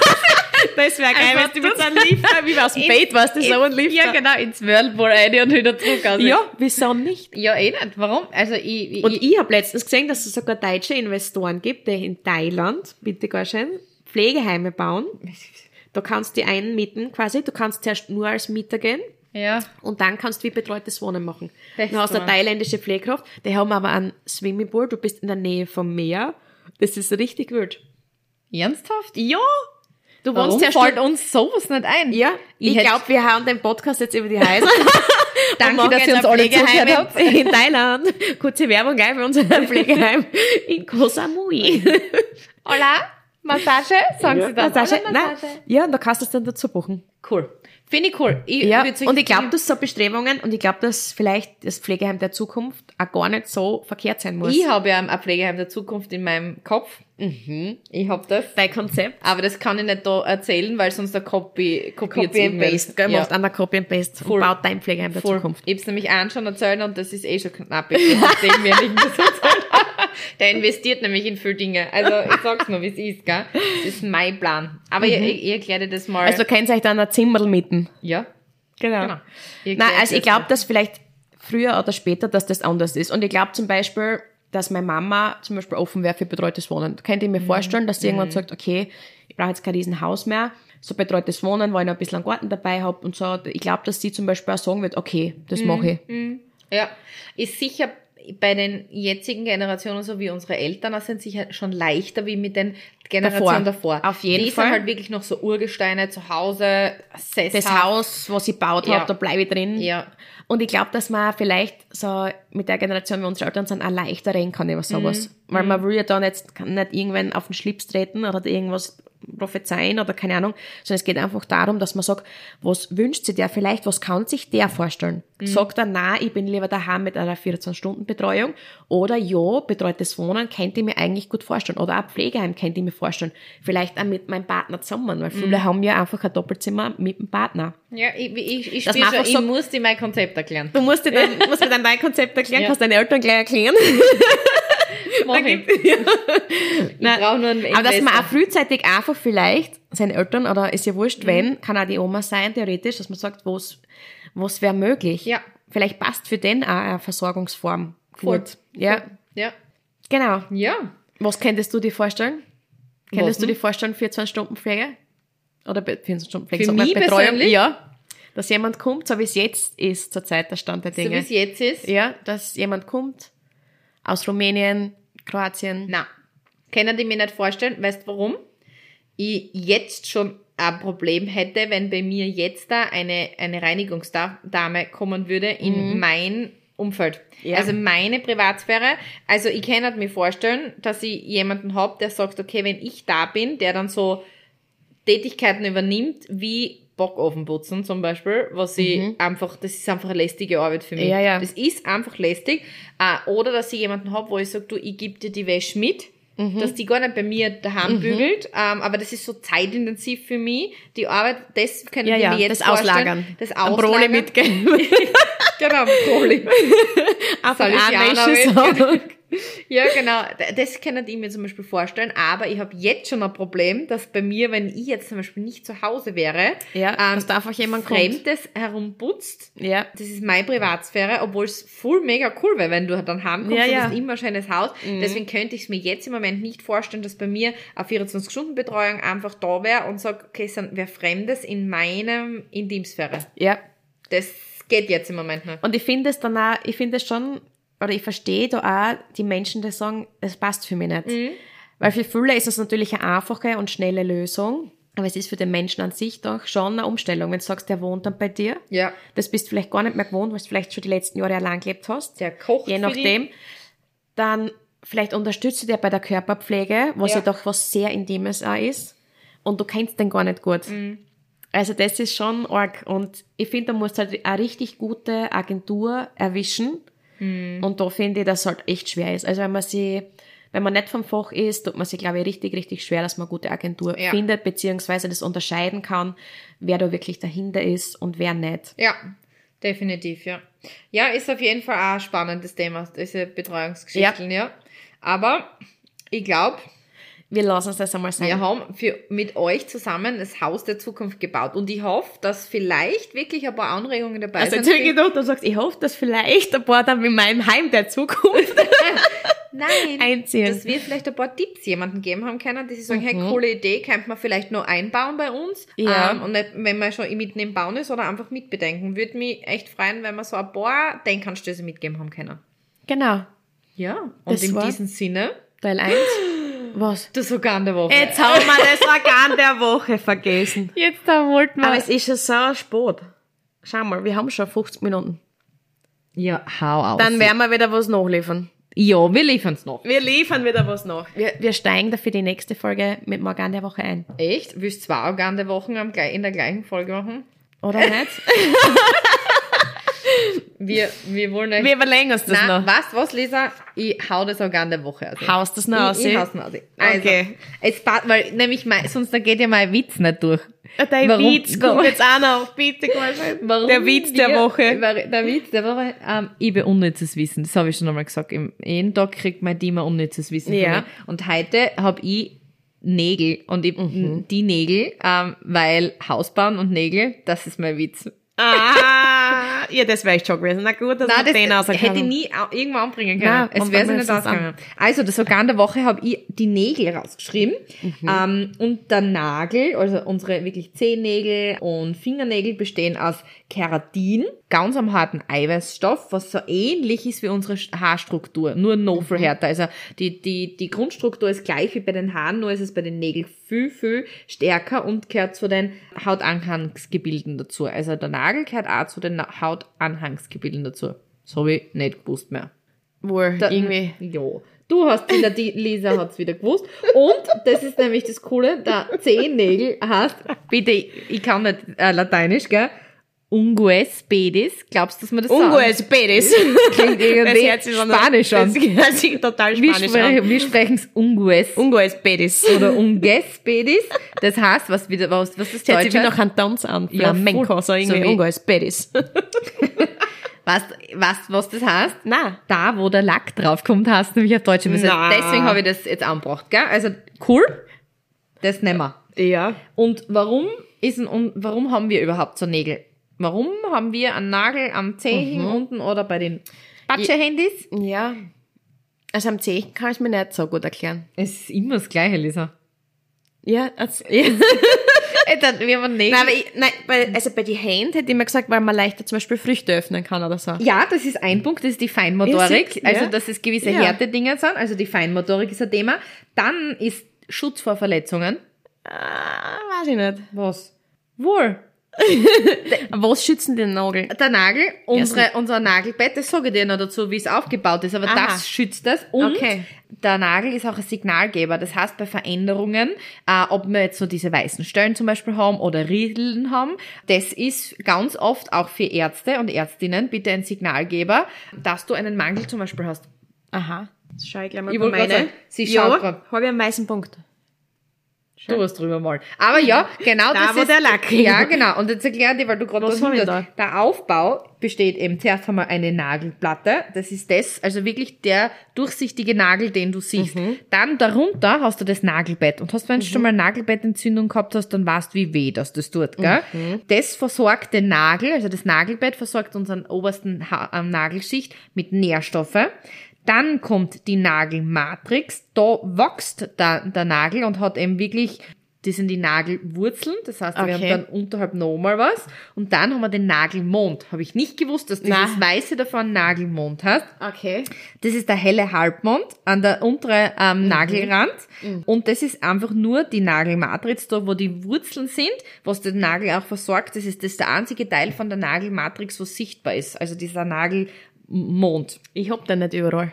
wäre geil, Also wenn du mit so einem Lifter, wie aus dem Bett warst, das ist so ein Lifter. Ja, genau, ins Whirlpool rein und wieder zurück. Also Ja, wieso nicht? Ja, eh nicht. Warum? Also ich... ich Und ich habe letztens gesehen, dass es sogar deutsche Investoren gibt, die in Thailand, bitte gar schön, Pflegeheime bauen. Da kannst du die einmieten quasi, du kannst zuerst nur als Mieter gehen. ja. Und dann kannst du wie betreutes Wohnen machen. Das Du hast eine ist thailändische Pflegekraft, die haben aber einen Swimmingpool, du bist in der Nähe vom Meer. Das ist richtig wild. Ernsthaft? Ja! Du Warum wohnst ja fällt schon. uns sowas nicht ein? Ja, ich, Ich hätt- glaube, wir haben den Podcast jetzt über die Häuser. Danke, Und dass machen ihr jetzt uns alle ein Pflegeheim zugehört habt. in, in Thailand. Kurze Werbung gleich für unser Pflegeheim in Koh Samui. Hola, Massage? Sagen Sie das? Massage? Hola, Nein. Massage? Ja, und da kannst du es dann dazu buchen. Cool. Finde ich cool. Ich Ja, würd sich- und ich glaube, dass so Bestrebungen, und ich glaube, dass vielleicht das Pflegeheim der Zukunft auch gar nicht so verkehrt sein muss. Ich habe ja ein Pflegeheim der Zukunft in meinem Kopf. Mhm. Ich habe das. Dein Konzept. Aber das kann ich nicht da erzählen, weil sonst der Copy, kopiert Copy and Paste, gell? Ja. Macht einer Copy and Paste Voll. und baut dein Pflegeheim der Voll. Zukunft. Ich hab's nämlich einen schon erzählt und das ist eh schon knapp. Ich nachdem wir nicht mehr so erzählt. Der investiert nämlich in viele Dinge. Also ich sag's nur, wie es ist, gell? Das ist mein Plan. Aber ich, ich, ich erkläre dir das mal. Also könnt ihr euch dann ein Zimmerl mieten. ja. Genau. Genau. Ich Nein, erklär also ich das glaube, dass vielleicht früher oder später, dass das anders ist. Und ich glaube zum Beispiel, dass meine Mama zum Beispiel offen wäre für betreutes Wohnen. Könnt ihr mir vorstellen, dass sie irgendwann sagt, okay, ich brauche jetzt kein Riesenhaus mehr, so betreutes Wohnen, weil ich noch ein bisschen einen Garten dabei habe und so. Ich glaube, dass sie zum Beispiel auch sagen wird, okay, das mache ich. Ja, ist sicher bei den jetzigen Generationen, so wie unsere Eltern, das sind sicher schon leichter wie mit den Generationen davor. Davor. Auf jeden Die Fall. sind halt wirklich noch so Urgesteine zu Hause, sesshaft. Das Haus, was ich gebaut habe, Ja. da bleibe ich drin. Ja. Und ich glaube, dass man vielleicht so mit der Generation, wie unsere Eltern sind, auch leichter reden kann über sowas. Mhm. Weil man will ja da nicht, kann nicht irgendwann auf den Schlips treten oder irgendwas prophezeien oder keine Ahnung, sondern es geht einfach darum, dass man sagt, was wünscht sich der vielleicht, was kann sich der vorstellen? Mhm. Sagt er, nein, ich bin lieber daheim mit einer vierundzwanzig-Stunden-Betreuung oder ja, betreutes Wohnen könnte ich mir eigentlich gut vorstellen oder auch Pflegeheim könnte ich mir vorstellen. Vielleicht auch mit meinem Partner zusammen, weil viele mhm. haben ja einfach ein Doppelzimmer mit dem Partner. Ja, ich, ich, ich, spür schon, ich so, muss dir mein Konzept erklären. Du musst dir dann, musst mir dann dein Konzept erklären, ja. Kannst deine Eltern gleich erklären. Mach ich. Ja. Ich brauche nur einen Aber dass man auch frühzeitig einfach vielleicht seinen Eltern, oder ist ja wurscht, mhm. wenn, kann auch die Oma sein, theoretisch, dass man sagt, was, was wäre möglich. Ja. Vielleicht passt für den auch eine Versorgungsform Voll. gut. Ja. Voll. Ja. Genau. Ja. Was könntest du dir vorstellen? Könntest Was du dir vorstellen, vierundzwanzig Stunden Pflege? Oder vierundzwanzig Stunden Pflege? Für mich Betreuung? persönlich? Ja. Dass jemand kommt, so wie es jetzt ist, zur Zeit der Stand der Dinge. So wie es jetzt ist? Ja, dass jemand kommt aus Rumänien, Kroatien. Nein, können die mir nicht vorstellen. Weißt du warum? Ich jetzt schon ein Problem hätte, wenn bei mir jetzt da eine, eine Reinigungsdame kommen würde in mhm. mein Umfeld. Ja. Also meine Privatsphäre. Also ich kann nicht mir vorstellen, dass ich jemanden habe, der sagt, okay, wenn ich da bin, der dann so Tätigkeiten übernimmt, wie Backofen putzen zum Beispiel, was ich mhm. einfach, das ist einfach eine lästige Arbeit für mich. Ja, ja. Das ist einfach lästig. Oder dass ich jemanden habe, wo ich sage, du, ich gebe dir die Wäsche mit, mhm. dass die gar nicht bei mir daheim mhm. bügelt, ähm, aber das ist so zeitintensiv für mich. Die Arbeit, das können ja, wir ja, mir jetzt das Auslagern. Das Auslagern. Ein Broli mitgeben. Genau, Broli. Salesianer. Ja, genau. Das kann ich mir zum Beispiel vorstellen, aber ich habe jetzt schon ein Problem, dass bei mir, wenn ich jetzt zum Beispiel nicht zu Hause wäre, ja, ähm, dass da einfach jemand Fremdes kommt. Herumputzt. Ja. Das ist meine Privatsphäre, obwohl es voll mega cool wäre, wenn du dann heimkommst ja, und ja. hast immer ein schönes Haus. Mhm. Deswegen könnte ich es mir jetzt im Moment nicht vorstellen, dass bei mir eine vierundzwanzig-Stunden-Betreuung einfach da wäre und sage, okay, es wäre Fremdes in meinem Intimsphäre. Ja. Das geht jetzt im Moment nicht. Und ich finde es dann auch, ich finde es schon, oder ich verstehe da auch die Menschen, die sagen, es passt für mich nicht. Mhm. Weil für viele ist es natürlich eine einfache und schnelle Lösung, aber es ist für den Menschen an sich doch schon eine Umstellung. Wenn du sagst, der wohnt dann bei dir, ja. das bist du vielleicht gar nicht mehr gewohnt, weil du vielleicht schon die letzten Jahre allein gelebt hast. Der kocht je nachdem. Dann vielleicht unterstützt du dir bei der Körperpflege, was ja, ja doch was sehr Intimes auch ist, und du kennst den gar nicht gut. Mhm. Also das ist schon arg. Und ich finde, da musst du halt eine richtig gute Agentur erwischen. Mhm. Und da finde ich, dass es halt echt schwer ist. Also wenn man sie, wenn man nicht vom Fach ist, tut man sich, glaube ich, richtig, richtig schwer, dass man eine gute Agentur ja. findet, beziehungsweise das unterscheiden kann, wer da wirklich dahinter ist und wer nicht. Ja, definitiv, ja. Ja, ist auf jeden Fall auch ein spannendes Thema, diese Betreuungsgeschichten, ja. ja. Aber ich glaube, wir lassen es das einmal sein. Wir haben für, mit euch zusammen das Haus der Zukunft gebaut. Und ich hoffe, dass vielleicht wirklich ein paar Anregungen dabei also sind. Also jetzt gedacht, du sagst, ich hoffe, dass vielleicht ein paar dann in meinem Heim der Zukunft Nein, einziehen. Dass wir vielleicht ein paar Tipps jemandem geben haben können, die sich sagen, mhm. hey, coole Idee, könnte man vielleicht noch einbauen bei uns. Ja. Ähm, und nicht, wenn man schon mitten im Bauen ist, oder einfach mitbedenken. Würde mich echt freuen, wenn wir so ein paar Denkanstöße mitgeben haben können. Genau. Ja, und das in war diesem Sinne... Teil eins. Was? Das Organ der Woche. Jetzt haben wir das Organ der Woche vergessen. Jetzt da wollten wir... Aber es ist schon so spät. Schau mal, wir haben schon fünfzig Minuten. Ja, hau aus. Dann werden wir wieder was nachliefern. Ja, wir liefern es noch. Wir liefern wieder was nach. Wir, wir steigen dafür die nächste Folge mit dem Organ der Woche ein. Echt? Willst du zwei Organ der Woche am, in der gleichen Folge machen? Oder nicht? Wir, wir wollen euch... Wir überlegen uns das Nein, noch. Weißt du was, Lisa? Ich hau das Organ der Woche aus. Haust das noch aus? Ich, ich hau's noch aus. Also, okay. Es passt, weil nämlich mein, sonst geht ja mein Witz nicht durch. Dein warum, Witz kommt jetzt auch noch. Bitte, warum der Witz der wir, Woche. Der Witz der Woche. Ähm, ich bin unnützes Wissen. Das habe ich schon einmal gesagt. Jeden Tag kriegt mein Team ein unnützes Wissen ja. von mir. Und heute habe ich Nägel. Und ich, mhm. die Nägel, ähm, weil Haus bauen und Nägel, das ist mein Witz. Ah, ja, das wäre ich schon gewesen. Na gut, dass Nein, das den das hätte ich nie irgendwo anbringen können. Nein, es wäre sich nicht ausgegangen. Also, das Organ der Woche habe ich die Nägel rausgeschrieben. Mhm. Ähm, und der Nagel, also unsere wirklich Zehennägel und Fingernägel bestehen aus Keratin, ganz am harten Eiweißstoff, was so ähnlich ist wie unsere Haarstruktur, nur noch viel härter. Also die, die, die Grundstruktur ist gleich wie bei den Haaren, nur ist es bei den Nägeln viel, viel stärker und gehört zu den Hautanhangsgebilden dazu. Also der Nagel gehört auch zu den Hautanhangsgebilden dazu. Das habe ich nicht gewusst mehr. Wohl, der, irgendwie. Ja. Du hast wieder, die Lisa hat's wieder gewusst. Und das ist nämlich das Coole, der Zehennägel heißt, bitte, ich kann nicht äh, Lateinisch, gell? Ungues pedis. Glaubst du, dass man das sagt? Ungues pedis. Klingt irgendwie hört sich schon Spanisch an. Das hört sich total Wir, Spanisch spre an. wir sprechen es Ungues. Ungues pedis. Oder Ungues pedis. Das heißt, was wieder, was, was ist Das hört sich Deutsch? wie noch ein Tanz an. Ja, Flamenco, voll. so irgendwie So wie- Ungues pedis. Weißt was, was das heißt? Nein. Da, wo der Lack draufkommt, heißt nämlich auf Deutsch übersetzt. Na. Deswegen habe ich das jetzt angebracht, gell? Also, cool. Das nehmen wir. Ja. Und warum ist ein, und warum haben wir überhaupt so Nägel? Warum haben wir einen Nagel am Zeh Mhm. unten oder bei den Batsche-Handys? Ja. Also am Zeh kann ich es mir nicht so gut erklären. Es ist immer das Gleiche, Lisa. Ja, also, Dann, wir haben Nägel. nein, aber ich, nein, bei, also bei die Hand hätte ich mir gesagt, weil man leichter zum Beispiel Früchte öffnen kann oder so. Ja, das ist ein Punkt, das ist die Feinmotorik, Ja, also ja. dass es gewisse Ja. Härte-Dinge sind, also die Feinmotorik ist ein Thema. Dann ist Schutz vor Verletzungen. Ah, weiß ich nicht. Was? Wohl. Was schützen den Nagel? Der Nagel, unsere, unser Nagelbett, das sage ich dir noch dazu, wie es aufgebaut ist, aber Aha. das schützt das. Und Okay. der Nagel ist auch ein Signalgeber. Das heißt, bei Veränderungen, äh, ob wir jetzt so diese weißen Stellen zum Beispiel haben oder Riedeln haben, das ist ganz oft auch für Ärzte und Ärztinnen bitte ein Signalgeber, dass du einen Mangel zum Beispiel hast. Aha. Das schaue ich gleich mal Ich bei wollte gerade meine. sagen, sie ja, schaut grad. habe ich einen weißen Punkt. Du hast drüber mal. Aber ja, genau Da, das wo ist, der Lack. Ja, genau. Und jetzt erkläre dir, weil du gerade Was was haben wir hinterst. Der Aufbau besteht eben, zuerst haben wir eine Nagelplatte. Das ist das, also wirklich der durchsichtige Nagel, den du siehst. Dann darunter hast du das Nagelbett. Und hast, wenn du schon mal Nagelbettentzündung gehabt hast, dann weißt du, wie weh das das tut, gell? Das versorgt den Nagel, also das Nagelbett versorgt unseren obersten ha ähm, Nagelschicht mit Nährstoffe. Dann kommt die Nagelmatrix, da wächst der, der Nagel und hat eben wirklich, das sind die Nagelwurzeln, das heißt, wir Okay. haben dann unterhalb nochmal was. Und dann haben wir den Nagelmond. Habe ich nicht gewusst, dass dieses Nein. Weiße davon einen Nagelmond hat. Okay. Das ist der helle Halbmond an der unteren ähm, Nagelrand. Und das ist einfach nur die Nagelmatrix, da wo die Wurzeln sind, was den Nagel auch versorgt. Das ist das ist der einzige Teil von der Nagelmatrix, was sichtbar ist. Also dieser Nagelmond. Ich hab den nicht überall.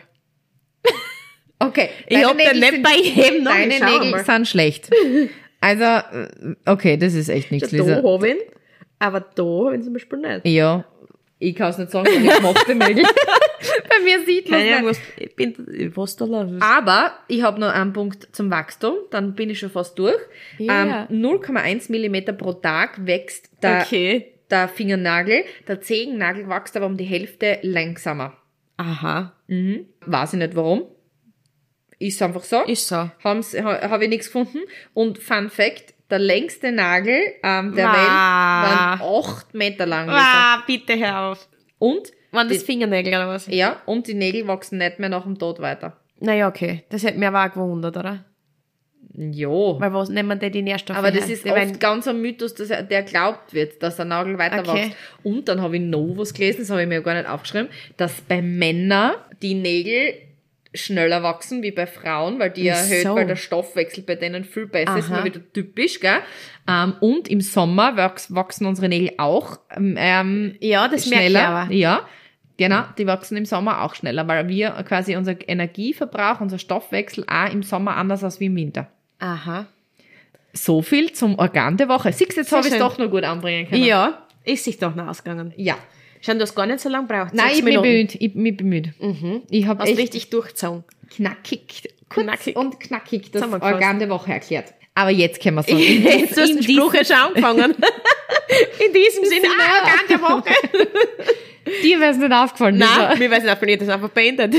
Okay. Ich deine hab den Nägel nicht sind- bei jedem Nagel. Deine Schau Nägel mal. sind schlecht. Also, äh, okay, das ist echt nichts, Da Lisa. hab ich ihn, aber da hab ich ihn zum Beispiel nicht. Ja, ich kann es nicht sagen, weil ich mache die Nägel. Bei mir sieht man Keine Ahnung, nicht. was, ich bin, was da los ist. Aber ich habe noch einen Punkt zum Wachstum, dann bin ich schon fast durch. Ja. Ähm, null Komma eins Millimeter pro Tag wächst der, Okay. der Fingernagel. Der Zehennagel wächst aber um die Hälfte langsamer. Aha. Mhm. Weiß ich nicht warum. Ist einfach so. Ist so. Haben's, ha, habe ich nichts gefunden. Und Fun Fact, der längste Nagel ähm, der Wow. Welt waren acht Meter lang. Lisa. Ah, bitte hör auf. Und, Waren das die, Fingernägel oder was? ja, und die Nägel wachsen nicht mehr nach dem Tod weiter. Naja, okay. Das hätte mir aber auch gewundert, oder? Ja. Weil was nehmen die die Nährstoffe Aber das her? ist Die oft werden- ganz ein Mythos, dass er, der glaubt wird, dass der Nagel weiter Okay. wächst. Und dann habe ich noch was gelesen, das habe ich mir gar nicht aufgeschrieben, dass bei Männern die Nägel schneller wachsen wie bei Frauen, weil die Ach erhöht, so. weil der Stoffwechsel bei denen viel besser ist, Aha. mal wieder typisch, gell? Ähm, und im Sommer wachs, wachsen unsere Nägel auch ähm, Ja, das merke ich schneller. aber. Ja, genau, die wachsen im Sommer auch schneller, weil wir quasi unser Energieverbrauch, unser Stoffwechsel auch im Sommer anders als wie im Winter. Aha. So viel zum Organ der Woche. Siehst du, jetzt Sehr habe ich es schön. doch noch gut anbringen können. Ja, ist sich doch noch ausgegangen. Ja. Schau, du hast gar nicht so lange gebraucht. Nein, Sechs ich bin Minuten. bemüht. Ich bin bemüht. Mhm. Ich habe Hast echt richtig durchgezogen. knackig, kurz Knackig. und knackig das Zusammengefasst. Organ der Woche erklärt. Aber jetzt können wir so. Jetzt hast du in den Spruch ja schon angefangen. In diesem Sinne, ah, Organ der Woche. dir wäre es nicht aufgefallen. Nein, Lisa. mir weiß nicht, ich das einfach beendet.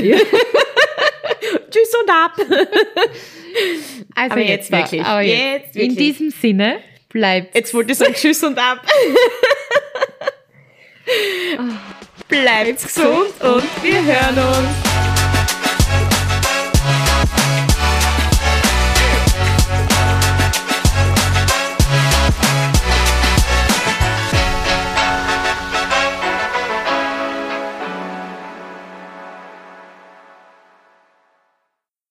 Tschüss und ab. Also aber jetzt da, wirklich. Aber jetzt, Jetzt in wirklich. diesem Sinne bleibt. Jetzt wollte ich sagen Tschüss und ab. Bleibt gesund und wir hören uns.